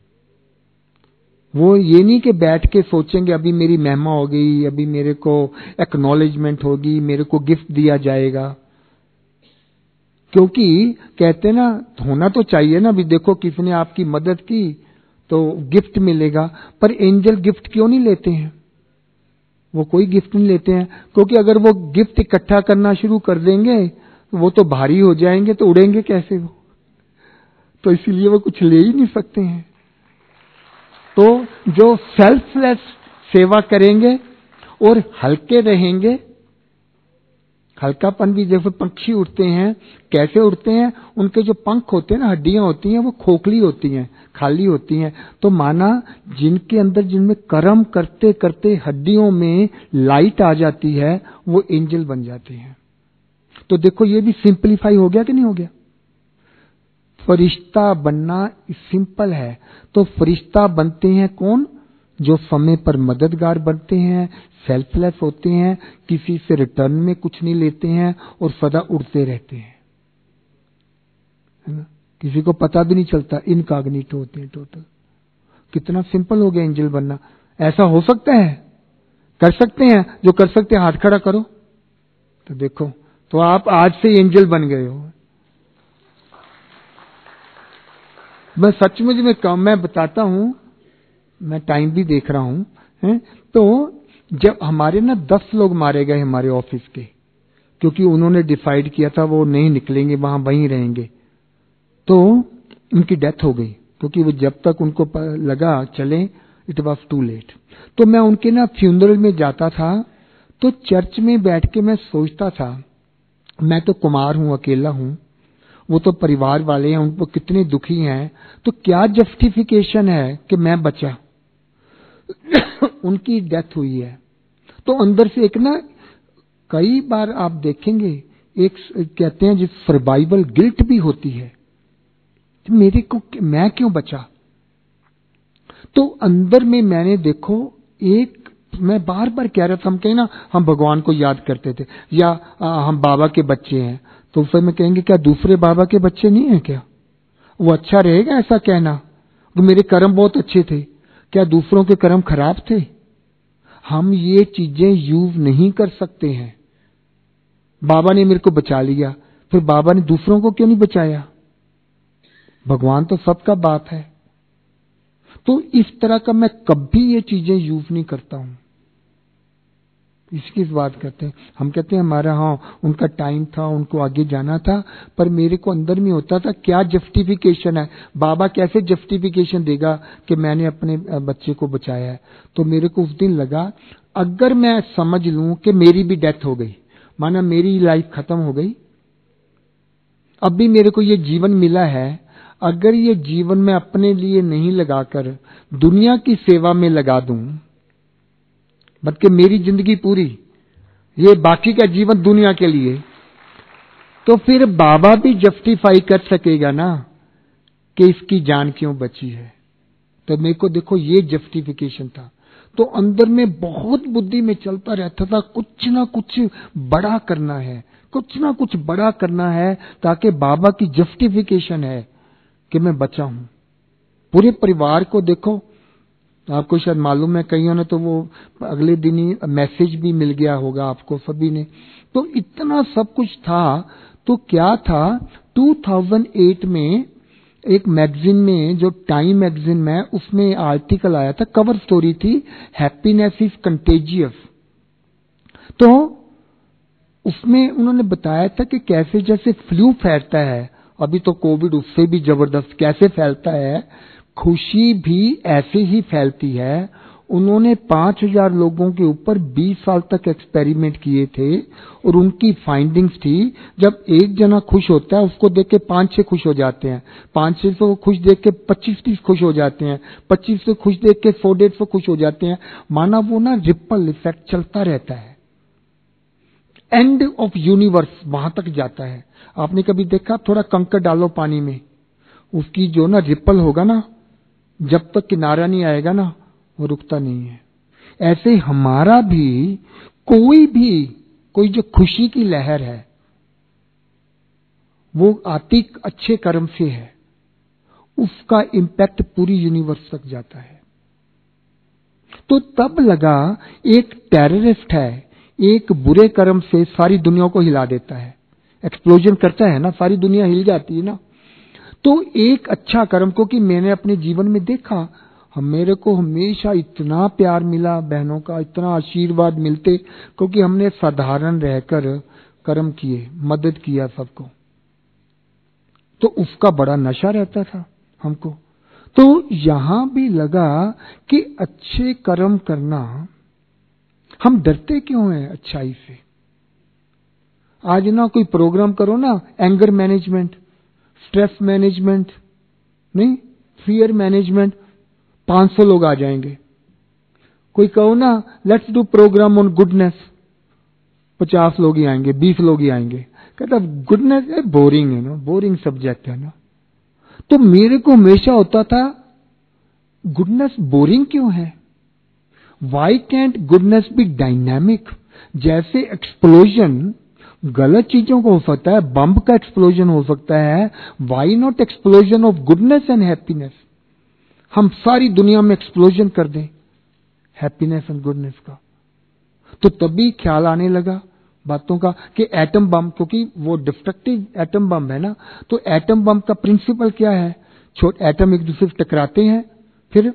वो ये नहीं कि बैठ के सोचेंगे अभी मेरी महिमा हो गई, अभी मेरे को एक्नॉलेजमेंट होगी, मेरे को गिफ्ट दिया जाएगा, क्योंकि कहते ना होना तो चाहिए ना, भी देखो किसने आपकी मदद की तो गिफ्ट मिलेगा, पर एंजल गिफ्ट क्यों नहीं लेते हैं? वो कोई गिफ्ट नहीं लेते हैं, क्योंकि अगर वो गिफ्ट इकट्ठा करना शुरू कर देंगे वो तो भारी हो जाएंगे, तो उड़ेंगे कैसे वो, तो इसीलिए वो कुछ ले ही नहीं सकते हैं। तो जो सेल्फलेस सेवा करेंगे और हल्के रहेंगे, हल्कापन भी, जैसे पक्षी उड़ते हैं, कैसे उड़ते हैं, उनके जो पंख होते हैं ना, हड्डियां होती हैं, वो खोखली होती हैं, खाली होती हैं, तो माना जिनके अंदर, जिनमें कर्म करते करते हड्डियों में लाइट आ जाती है, वो एंजल बन जाते हैं। तो देखो ये भी सिंपलीफाई हो गया कि नहीं हो गया? फरिश्ता बनना सिंपल है। तो फरिश्ता बनते हैं कौन? जो समय पर मददगार बनते हैं, सेल्फलेस होते हैं, किसी से रिटर्न में कुछ नहीं लेते हैं और सदा उड़ते रहते हैं, है ना, किसी को पता भी नहीं चलता, इनकॉग्निटो होते हैं टोटल। कितना सिंपल हो गया एंजल बनना। ऐसा हो सकता है? कर सकते हैं? जो कर सकते हैं हाथ खड़ा करो, तो देखो, तो आप आज से एंजल बन गए हो। मैं सचमुच में मैं बताता हूं, मैं टाइम भी देख रहा हूं, है? तो जब हमारे ना 10 लोग मारे गए हमारे ऑफिस के, क्योंकि उन्होंने डिसाइड किया था वो नहीं निकलेंगे, वहीं रहेंगे, तो उनकी डेथ हो गई, क्योंकि वो जब तक उनको लगा चले, इट वॉज टू लेट। तो मैं उनके ना फ्यूनरल में जाता था, तो चर्च में बैठ के मैं सोचता था, मैं तो कुमार हूं, अकेला हूं, वो तो परिवार वाले हैं, उनको कितने दुखी हैं, तो क्या जस्टिफिकेशन है कि मैं बचा उनकी डेथ हुई है। तो अंदर से एक ना, कई बार आप देखेंगे, एक कहते हैं जिस सर्वाइवल गिल्ट भी होती है, मेरे को मैं क्यों बचा। तो अंदर में मैंने देखो, एक मैं बार बार कह रहा था, हम कहें ना हम भगवान को याद करते थे, या हम बाबा के बच्चे हैं, तो फिर मैं कहेंगे क्या दूसरे बाबा के बच्चे नहीं है क्या? वो अच्छा रहेगा ऐसा कहना, तो मेरे कर्म बहुत अच्छे थे, क्या दूसरों के कर्म खराब थे? हम ये चीजें यूज नहीं कर सकते हैं। बाबा ने मेरे को बचा लिया, फिर बाबा ने दूसरों को क्यों नहीं बचाया? भगवान तो सबका बाप है। तो इस तरह का मैं कभी ये चीजें यूज नहीं करता हूं। इसकी बात करते हैं हम, कहते हैं हमारा, हाँ उनका टाइम था, उनको आगे जाना था, पर मेरे को अंदर में होता था क्या जस्टिफिकेशन है, बाबा कैसे जस्टिफिकेशन देगा कि मैंने अपने बच्चे को बचाया है। तो मेरे को उस दिन लगा, अगर मैं समझ लूं कि मेरी भी डेथ हो गई, माना मेरी लाइफ खत्म हो गई, अब भी मेरे को ये जीवन मिला है, अगर ये जीवन में अपने लिए नहीं लगाकर दुनिया की सेवा में लगा दूं, बल्कि मेरी जिंदगी पूरी ये बाकी का जीवन दुनिया के लिए, तो फिर बाबा भी जस्टिफाई कर सकेगा ना कि इसकी जान क्यों बची है। तो मेरे को देखो ये जस्टिफिकेशन था। तो अंदर में बहुत बुद्धि में चलता रहता था, कुछ ना कुछ बड़ा करना है, कुछ ना कुछ बड़ा करना है, ताकि बाबा की जस्टिफिकेशन है कि मैं बचा हूं। पूरे परिवार को देखो, आपको शायद मालूम है, कईयों ने तो वो अगले दिन ही मैसेज भी मिल गया होगा आपको सभी ने। तो इतना सब कुछ था। तो क्या था, 2008 में एक मैगजीन में, जो टाइम मैगजीन में, उसमें आर्टिकल आया था, कवर स्टोरी थी, हैप्पीनेस इज कंटेजियस। तो उसमें उन्होंने बताया था कि कैसे जैसे फ्लू फैलता है, अभी तो कोविड उससे भी जबरदस्त कैसे फैलता है, खुशी भी ऐसे ही फैलती है। उन्होंने 5000 लोगों के ऊपर 20 साल तक एक्सपेरिमेंट किए थे और उनकी फाइंडिंग्स थी, जब एक जना खुश होता है उसको देख के 5-6 खुश हो जाते हैं, 5-6 को खुश देख के 25-30 खुश हो जाते हैं, 25 को खुश देख के 100-150 खुश हो जाते हैं। माना वो ना रिपल इफेक्ट चलता रहता है, एंड ऑफ यूनिवर्स वहां तक जाता है। आपने कभी देखा, थोड़ा कंकर डालो पानी में, उसकी जो ना रिपल होगा ना, जब तक किनारा नहीं आएगा ना वो रुकता नहीं है। ऐसे हमारा भी कोई जो खुशी की लहर है वो आती अच्छे कर्म से है, उसका इंपैक्ट पूरी यूनिवर्स तक जाता है। तो तब लगा एक टेररिस्ट है, एक बुरे कर्म से सारी दुनिया को हिला देता है, एक्सप्लोजन करता है ना, सारी दुनिया हिल जाती है ना। तो एक अच्छा कर्म को, कि मैंने अपने जीवन में देखा, मेरे को हमेशा इतना प्यार मिला बहनों का, इतना आशीर्वाद मिलते, क्योंकि हमने साधारण रहकर कर्म किए, मदद किया सबको। तो उसका बड़ा नशा रहता था हमको। तो यहां भी लगा कि अच्छे कर्म करना, हम डरते क्यों हैं अच्छाई से। आज ना कोई प्रोग्राम करो ना, एंगर मैनेजमेंट, स्ट्रेस मैनेजमेंट, नहीं फियर मैनेजमेंट, 500 लोग आ जाएंगे। कोई कहो ना let's do programme on goodness, 50 लोग ही आएंगे, 20 लोग ही आएंगे। कहता गुडनेस बोरिंग है ना, बोरिंग सब्जेक्ट है ना। तो मेरे को हमेशा होता था गुडनेस बोरिंग क्यों है, why can't goodness be dynamic. जैसे एक्सप्लोजन गलत चीजों को हो सकता है, बम का एक्सप्लोजन हो सकता है, why not explosion of goodness and happiness. हम सारी दुनिया में एक्सप्लोजन कर दें हैप्पीनेस एंड गुडनेस का। तो तभी ख्याल आने लगा बातों का कि एटम बम, क्योंकि वो डिस्ट्रक्टिव एटम बम है ना, तो एटम बम का प्रिंसिपल क्या है, छोटे एटम एक दूसरे से टकराते हैं, फिर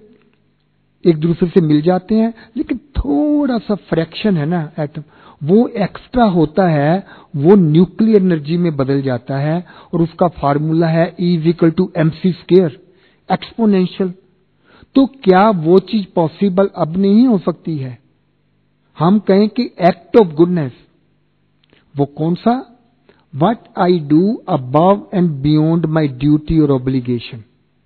एक दूसरे से मिल जाते हैं, लेकिन थोड़ा सा फ्रैक्शन है ना एटम, वो एक्स्ट्रा होता है, वो न्यूक्लियर एनर्जी में बदल जाता है, और उसका फार्मूला है E=mc², एक्सपोनेंशियल। तो क्या वो चीज पॉसिबल अब नहीं हो सकती है। हम कहें कि एक्ट ऑफ गुडनेस, वो कौन सा, what I do above and beyond my duty और ऑब्लिगेशन।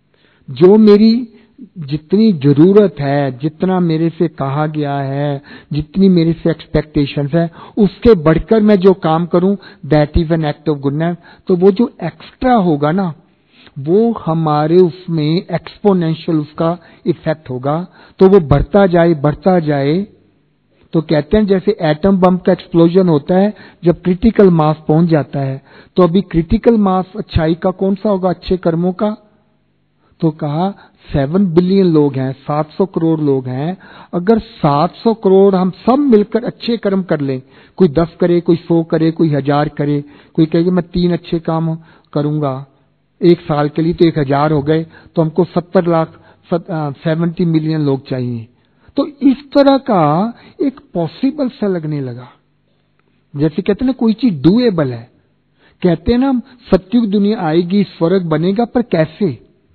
जो मेरी जितनी जरूरत है, जितना मेरे से कहा गया है, जितनी मेरे से एक्सपेक्टेशंस है, उसके बढ़कर मैं जो काम करूं, that is an act of goodness. तो वो जो एक्स्ट्रा होगा ना, वो हमारे उसमें एक्सपोनेंशियल उसका इफेक्ट होगा, तो वो बढ़ता जाए बढ़ता जाए। तो कहते हैं जैसे एटम बम का एक्सप्लोजन होता है जब क्रिटिकल मास पहुंच जाता है, तो अभी क्रिटिकल मास अच्छाई का कौन सा होगा, अच्छे कर्मों का। तो कहा 7 बिलियन लोग हैं, 700 करोड़ लोग हैं, अगर 700 करोड़ हम सब मिलकर अच्छे कर्म कर लें, कोई 10 करे, कोई 100 करे, कोई 1000 करे, कोई कहेगा मैं 3 अच्छे काम करूंगा एक साल के लिए, तो 1000 हो गए, तो हमको 70 लाख 70 मिलियन लोग चाहिए। तो इस तरह का एक पॉसिबल सा लगने लगा, जैसे कहते हैं ना कोई चीज डूएबल है। कहते हैं ना सत्युग दुनिया आएगी, स्वर्ग बनेगा, पर कैसे,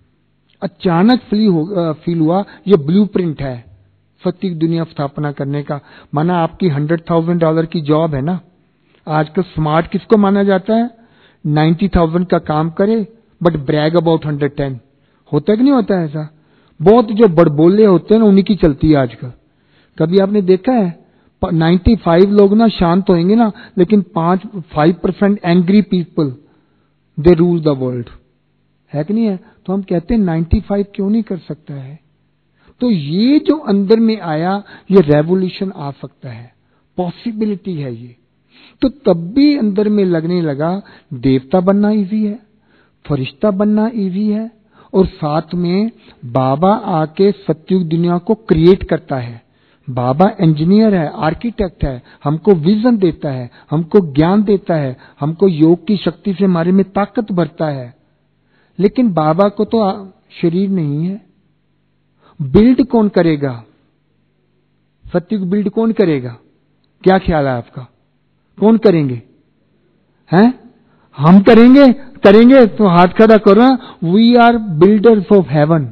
अचानक फील हुआ ये ब्लूप्रिंट है सत्युग दुनिया स्थापना करने का। माना आपकी $100,000 की जॉब है ना, आजकल स्मार्ट किसको माना जाता है, 90,000 का काम करे बट ब्रैग अबाउट 110। होता है कि नहीं होता है ऐसा? बहुत जो बड़बोले होते हैं ना, उन्हीं की चलती है आजकल। कभी आपने देखा है 95 लोग ना शांत होंगे ना, लेकिन 5% angry people, they rule the world, है कि नहीं है? तो हम कहते हैं 95 क्यों नहीं कर सकता है? तो ये जो अंदर में आया, ये रेवोल्यूशन आ सकता है, पॉसिबिलिटी है ये। तो तब भी अंदर में लगने लगा देवता बनना इजी है, फरिश्ता बनना इजी है, और साथ में बाबा आके सत्युग दुनिया को क्रिएट करता है। बाबा इंजीनियर है, आर्किटेक्ट है, हमको विजन देता है, हमको ज्ञान देता है, हमको योग की शक्ति से हमारे में ताकत भरता है। लेकिन बाबा को तो शरीर नहीं है। बिल्ड कौन करेगा? सत्युग बिल्ड कौन करेगा? क्या ख्याल है आपका? कौन करेंगे? हैं? हम करेंगे? करेंगे तो हाथ खड़ा करो। We are builders of heaven.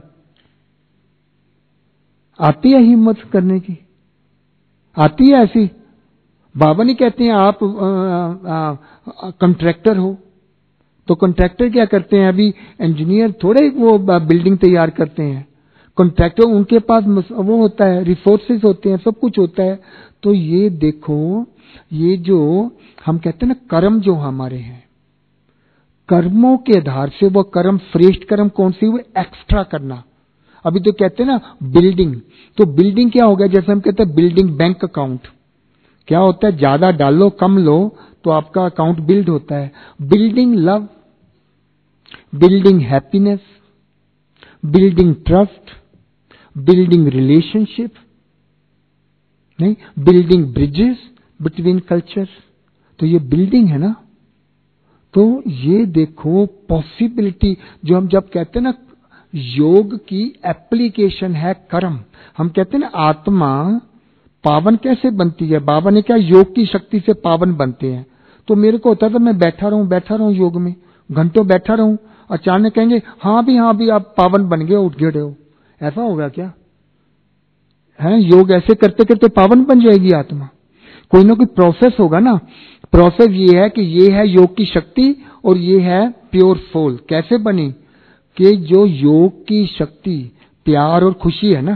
आती है हिम्मत करने की? आती है ऐसी? बाबा नहीं कहते हैं आप कॉन्ट्रैक्टर हो, तो कॉन्ट्रैक्टर क्या करते हैं? अभी इंजीनियर थोड़े वो बिल्डिंग तैयार करते हैं। कॉन्ट्रैक्टर उनके पास वो होता है, रिसोर्सेज होते हैं, सब कुछ होता है। तो ये देखो, ये जो हम कहते हैं ना कर्म जो हमारे हैं, कर्मों के आधार से वो कर्म, श्रेष्ठ कर्म कौन सी? वो एक्स्ट्रा करना। अभी तो कहते हैं ना बिल्डिंग, तो बिल्डिंग क्या हो गया? जैसे हम कहते हैं बिल्डिंग बैंक अकाउंट, क्या होता है? ज्यादा डालो कम लो तो आपका अकाउंट बिल्ड होता है। Building love, building happiness, building trust, building relationship, नहीं, बिल्डिंग ब्रिजेस बिटवीन कल्चर। तो ये बिल्डिंग है ना। तो ये देखो पॉसिबिलिटी, जो हम जब कहते हैं ना योग की एप्लीकेशन है कर्म। हम कहते हैं ना आत्मा पावन कैसे बनती है? बाबा ने क्या योग की शक्ति से पावन बनते हैं। तो मेरे को होता था मैं बैठा रहूं योग में, घंटों बैठा रहूं, अचानक कहेंगे हाँ भी आप पावन बन गए, उठ गए हो। ऐसा होगा क्या? है योग ऐसे करते करते पावन बन जाएगी आत्मा? कोई ना कोई प्रोसेस होगा ना। प्रोसेस ये है कि ये है योग की शक्ति और ये है प्योर सोल। कैसे बनी? कि जो योग की शक्ति प्यार और खुशी है ना,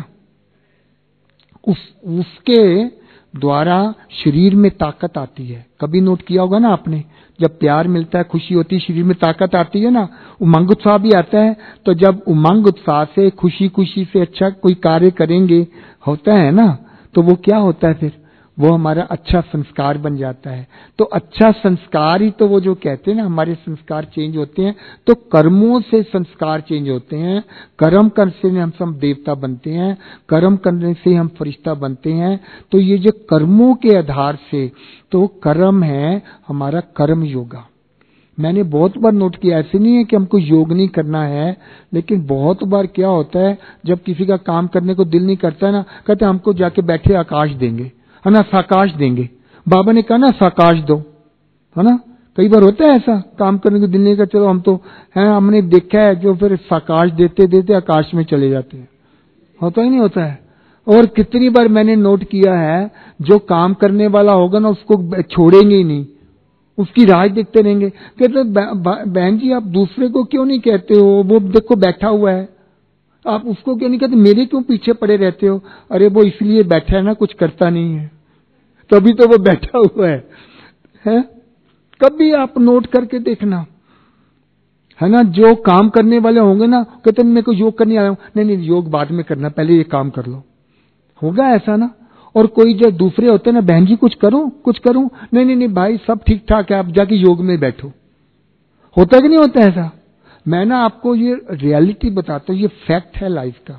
उसके द्वारा शरीर में ताकत आती है। कभी नोट किया होगा ना आपने, जब प्यार मिलता है, खुशी होती है, शरीर में ताकत आती है ना, उमंग उत्साह भी आता है। तो जब उमंग उत्साह से खुशी से अच्छा कोई कार्य करेंगे होता है ना, तो वो क्या होता है फिर? वो हमारा अच्छा संस्कार बन जाता है। तो अच्छा संस्कार ही तो वो जो कहते हैं ना हमारे संस्कार चेंज होते हैं। तो कर्मों से संस्कार चेंज होते हैं। कर्म करने से हम सब देवता बनते हैं, कर्म करने से हम फरिश्ता बनते हैं। तो ये जो कर्मों के आधार से, तो कर्म है हमारा कर्म योगा। मैंने बहुत बार नोट किया, ऐसे नहीं है कि हमको योग नहीं करना है, लेकिन बहुत बार क्या होता है जब किसी का काम करने को दिल नहीं करता है ना, कहते हमको जाके बैठे आकाश देंगे, है ना, साकाश देंगे। बाबा ने कहा ना साकाश दो, है ना। कई बार होता है ऐसा, काम करने को दिल नहीं करता, चलो हम तो है, हमने देखा है जो फिर साकाश देते देते आकाश में चले जाते हैं। होता ही नहीं होता है। और कितनी बार मैंने नोट किया है, जो काम करने वाला होगा ना उसको छोड़ेंगे ही नहीं, उसकी राह देखते रहेंगे। कहते बहन जी आप दूसरे को क्यों नहीं कहते हो, वो देखो बैठा हुआ है, आप उसको क्यों नहीं कहते, मेरे क्यों पीछे पड़े रहते हो? अरे वो इसलिए बैठा है ना, कुछ करता नहीं है, तभी तो वो बैठा हुआ है? कभी आप नोट करके देखना, है ना। जो काम करने वाले होंगे ना, कहते मेरे को योग करने आया हूं, नहीं योग बाद में करना, पहले ये काम कर लो। होगा ऐसा ना। और कोई जो दूसरे होते हैं ना, बहन जी कुछ करूं, नहीं भाई सब ठीक ठाक है, आप जाके योग में बैठो। होता कि नहीं होता ऐसा? मैं ना आपको ये रियलिटी बताता हूं, ये फैक्ट है लाइफ का।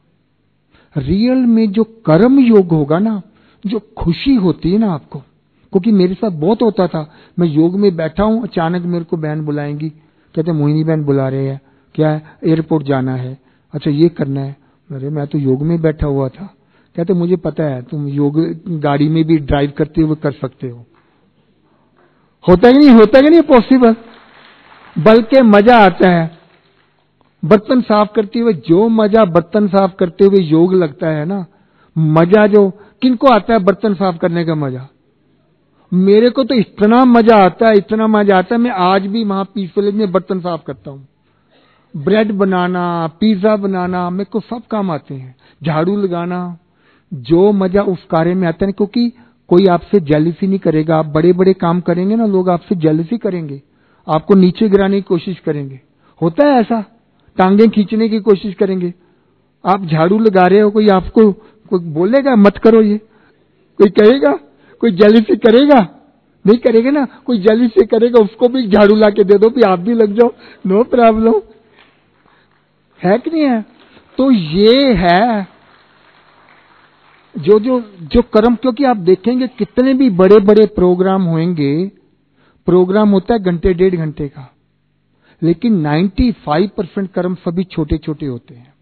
रियल में जो कर्म योग होगा ना, जो खुशी होती है ना आपको, क्योंकि मेरे साथ बहुत होता था, मैं योग में बैठा हूं, अचानक मेरे को बहन बुलाएंगी, कहते मोहिनी बहन बुला रहे हैं, क्या है, एयरपोर्ट जाना है, अच्छा ये करना है। अरे मैं तो योग में बैठा हुआ था। कहते मुझे पता है तुम योग गाड़ी में भी ड्राइव करते हुए कर सकते हो। होता कि नहीं पॉसिबल? बल्कि मजा आता है बर्तन साफ करते हुए, जो मजा बर्तन साफ करते हुए योग लगता है ना, मजा जो किनको आता है बर्तन साफ करने का मजा? मेरे को तो इतना मजा आता है, मैं आज भी वहां पीस विलेज में बर्तन साफ करता हूं। ब्रेड बनाना, पिज्जा बनाना, मेरे को सब काम आते हैं। झाड़ू लगाना, जो मजा उस कार्य में आता है, क्योंकि कोई आपसे जेलसी नहीं करेगा। आप बड़े बड़े काम करेंगे ना, लोग आपसे जेलसी करेंगे, आपको नीचे गिराने की कोशिश करेंगे। होता है ऐसा, टांगे खींचने की कोशिश करेंगे। आप झाड़ू लगा रहे हो, कोई आपको कोई बोलेगा मत करो ये? कोई कहेगा? कोई जेलसी करेगा? नहीं करेगा ना। कोई जेलसी करेगा, उसको भी झाड़ू ला के दे दो, भी आप भी लग जाओ, नो प्रॉब्लम, है कि नहीं है? तो ये है जो कर्म। क्योंकि आप देखेंगे कितने भी बड़े बड़े प्रोग्राम होंगे, प्रोग्राम होता है घंटे डेढ़ घंटे का, लेकिन 95% कर्म सभी छोटे छोटे होते हैं।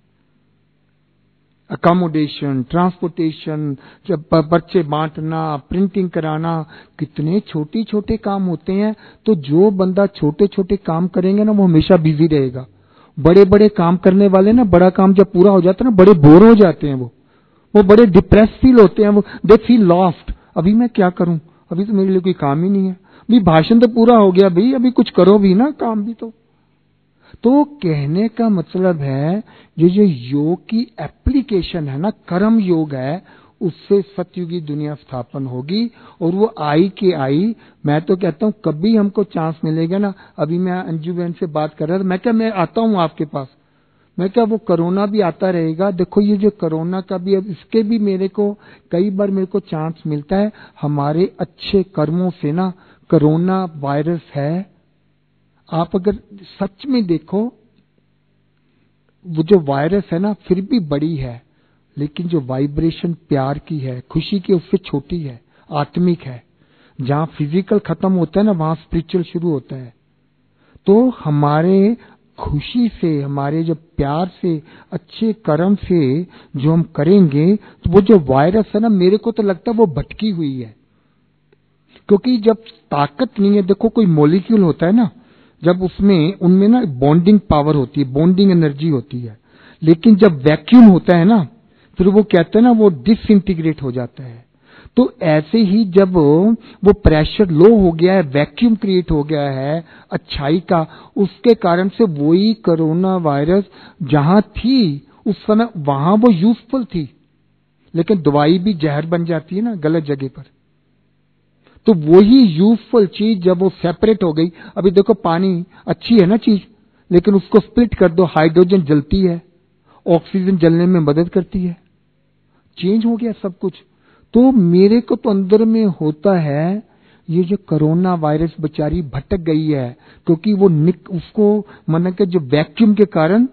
अकोमोडेशन, ट्रांसपोर्टेशन, जब पर्चे बांटना, प्रिंटिंग कराना, कितने छोटे छोटे काम होते हैं। तो जो बंदा छोटे छोटे काम करेंगे ना, वो हमेशा बिजी रहेगा। बड़े बड़े काम करने वाले ना, बड़ा काम जब पूरा हो जाता है ना, बड़े बोर हो जाते हैं। वो बड़े डिप्रेस फील होते हैं। वो दे फील लॉस्ट। अभी मैं क्या करूं, अभी तो मेरे लिए कोई काम ही नहीं है। अभी भाषण तो पूरा हो गया, भाई अभी कुछ करो भी ना, काम भी तो कहने का मतलब है, ये जो योग की एप्लीकेशन है ना, कर्म योग है, उससे सतयुगी दुनिया स्थापन होगी। और वो आई के आई, मैं तो कहता हूं कभी हमको चांस मिलेगा ना। अभी मैं अंजू बहन से बात कर रहा था, मैं क्या मैं आता हूं आपके पास, मैं क्या वो कोरोना भी आता रहेगा। देखो ये जो कोरोना का भी, अब इसके भी मेरे को कई बार मेरे को चांस मिलता है। हमारे अच्छे कर्मों से ना कोरोना वायरस है, आप अगर सच में देखो, वो जो वायरस है ना फिर भी बड़ी है, लेकिन जो वाइब्रेशन प्यार की है, खुशी की, उससे छोटी है, आत्मिक है। जहां फिजिकल खत्म होता है ना, वहां स्पिरिचुअल शुरू होता है। तो हमारे खुशी से, हमारे जो प्यार से, अच्छे कर्म से जो हम करेंगे, तो वो जो वायरस है ना, मेरे को तो लगता है वो भटकी हुई है। क्योंकि जब ताकत नहीं है, देखो कोई मॉलिक्यूल होता है ना, जब उसमें उनमें ना बॉन्डिंग पावर होती है, बॉन्डिंग एनर्जी होती है। लेकिन जब वैक्यूम होता है ना, फिर वो कहते हैं ना, वो डिसइंटीग्रेट हो जाता है। तो ऐसे ही जब वो प्रेशर लो हो गया है, वैक्यूम क्रिएट हो गया है अच्छाई का, उसके कारण से वही कोरोना वायरस जहां थी उस समय, वहां वो यूजफुल थी। लेकिन दवाई भी जहर बन जाती है ना गलत जगह पर। तो वही यूजफुल चीज जब वो सेपरेट हो गई, अभी देखो पानी अच्छी है ना चीज, लेकिन उसको स्प्लिट कर दो, हाइड्रोजन जलती है, ऑक्सीजन जलने में मदद करती है, चेंज हो गया सब कुछ। तो मेरे को तो अंदर में होता है, ये जो कोरोना वायरस बेचारी भटक गई है, क्योंकि वो उसको मन के जो वैक्यूम के कारण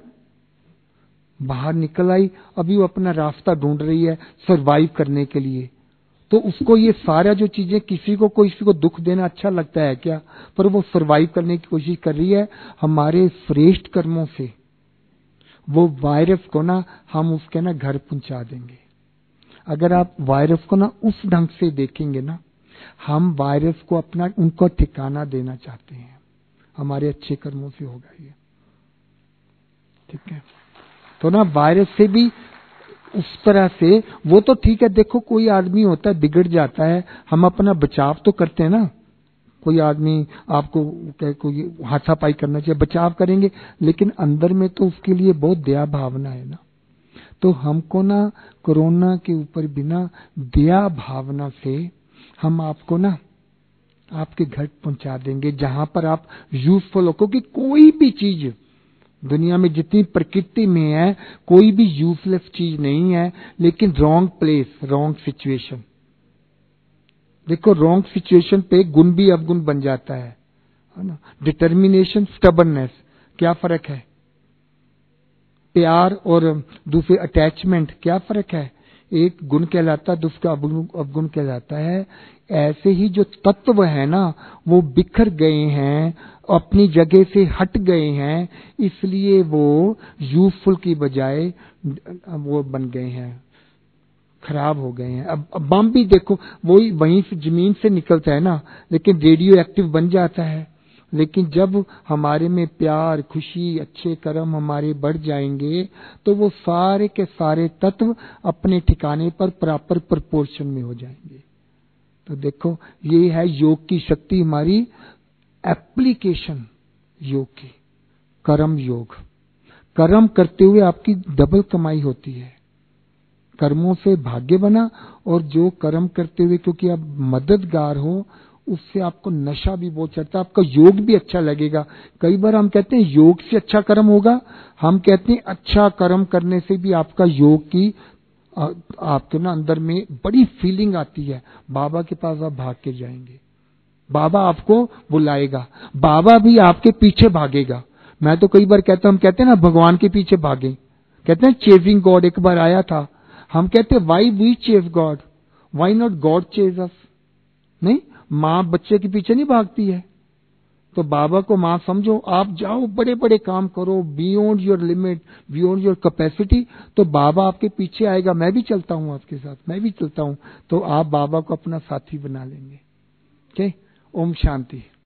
बाहर निकल आई। अभी वो अपना रास्ता ढूंढ रही है सरवाइव करने के लिए। तो उसको ये सारा जो चीजें, किसी को दुख देना अच्छा लगता है क्या? पर वो सरवाइव करने की कोशिश कर रही है। हमारे श्रेष्ठ कर्मों से वो वायरस को ना हम उसके ना घर पहुंचा देंगे। अगर आप वायरस को ना उस ढंग से देखेंगे ना, हम वायरस को अपना उनको ठिकाना देना चाहते हैं, हमारे अच्छे कर्मों से होगा ये, ठीक है। तो ना वायरस से भी उस तरह से, वो तो ठीक है। देखो कोई आदमी होता है बिगड़ जाता है, हम अपना बचाव तो करते हैं ना। कोई आदमी आपको कोई हाथापाई करना चाहिए, बचाव करेंगे, लेकिन अंदर में तो उसके लिए बहुत दया भावना है ना। तो हमको ना कोरोना के ऊपर बिना दया भावना से हम आपको ना आपके घर पहुंचा देंगे, जहां पर आप यूजफुल हो। क्योंकि कोई भी चीज दुनिया में जितनी प्रकृति में है, कोई भी यूजलेस चीज नहीं है, लेकिन रॉन्ग प्लेस, रॉन्ग सिचुएशन। देखो रॉन्ग सिचुएशन पे गुण भी अवगुण बन जाता है ना। डिटर्मिनेशन, स्टबर्ननेस, क्या फर्क है? प्यार और दूसरे अटैचमेंट, क्या फर्क है? एक गुण कहलाता है, दूसरा अवगुण कहलाता है। ऐसे ही जो तत्व है ना, वो बिखर गए हैं, अपनी जगह से हट गए हैं, इसलिए वो यूजफुल की बजाय वो बन गए हैं, खराब हो गए हैं। अब बम भी देखो वही वहीं से जमीन से निकलता है ना, लेकिन रेडियो एक्टिव बन जाता है। लेकिन जब हमारे में प्यार, खुशी, अच्छे कर्म हमारे बढ़ जाएंगे, तो वो सारे के सारे तत्व अपने ठिकाने पर प्रॉपर प्रोपोर्शन में हो जाएंगे। तो देखो ये है योग की शक्ति, हमारी एप्लीकेशन योग की, कर्म योग। कर्म करते हुए आपकी डबल कमाई होती है। कर्मों से भाग्य बना, और जो कर्म करते हुए क्योंकि आप मददगार हो, उससे आपको नशा भी बहुत चढ़ता है, आपका योग भी अच्छा लगेगा। कई बार हम कहते हैं योग से अच्छा कर्म होगा, हम कहते हैं अच्छा कर्म करने से भी आपका योग की आपके ना अंदर में बड़ी फीलिंग आती है। बाबा के पास आप भाग के जाएंगे, बाबा आपको बुलाएगा, बाबा भी आपके पीछे भागेगा। मैं तो कई बार कहता हूं, हम कहते हैं ना भगवान के पीछे भागे, कहते हैं चेजिंग गॉड। एक बार आया था, हम कहते हैं why we chase God, why not God chase us. नहीं, माँ बच्चे के पीछे नहीं भागती है, तो बाबा को माँ समझो, आप जाओ बड़े बड़े काम करो, beyond your limit, beyond your capacity, तो बाबा आपके पीछे आएगा। मैं भी चलता हूँ आपके साथ, मैं भी चलता हूँ, तो आप बाबा को अपना साथी बना लेंगे। ओम शांति।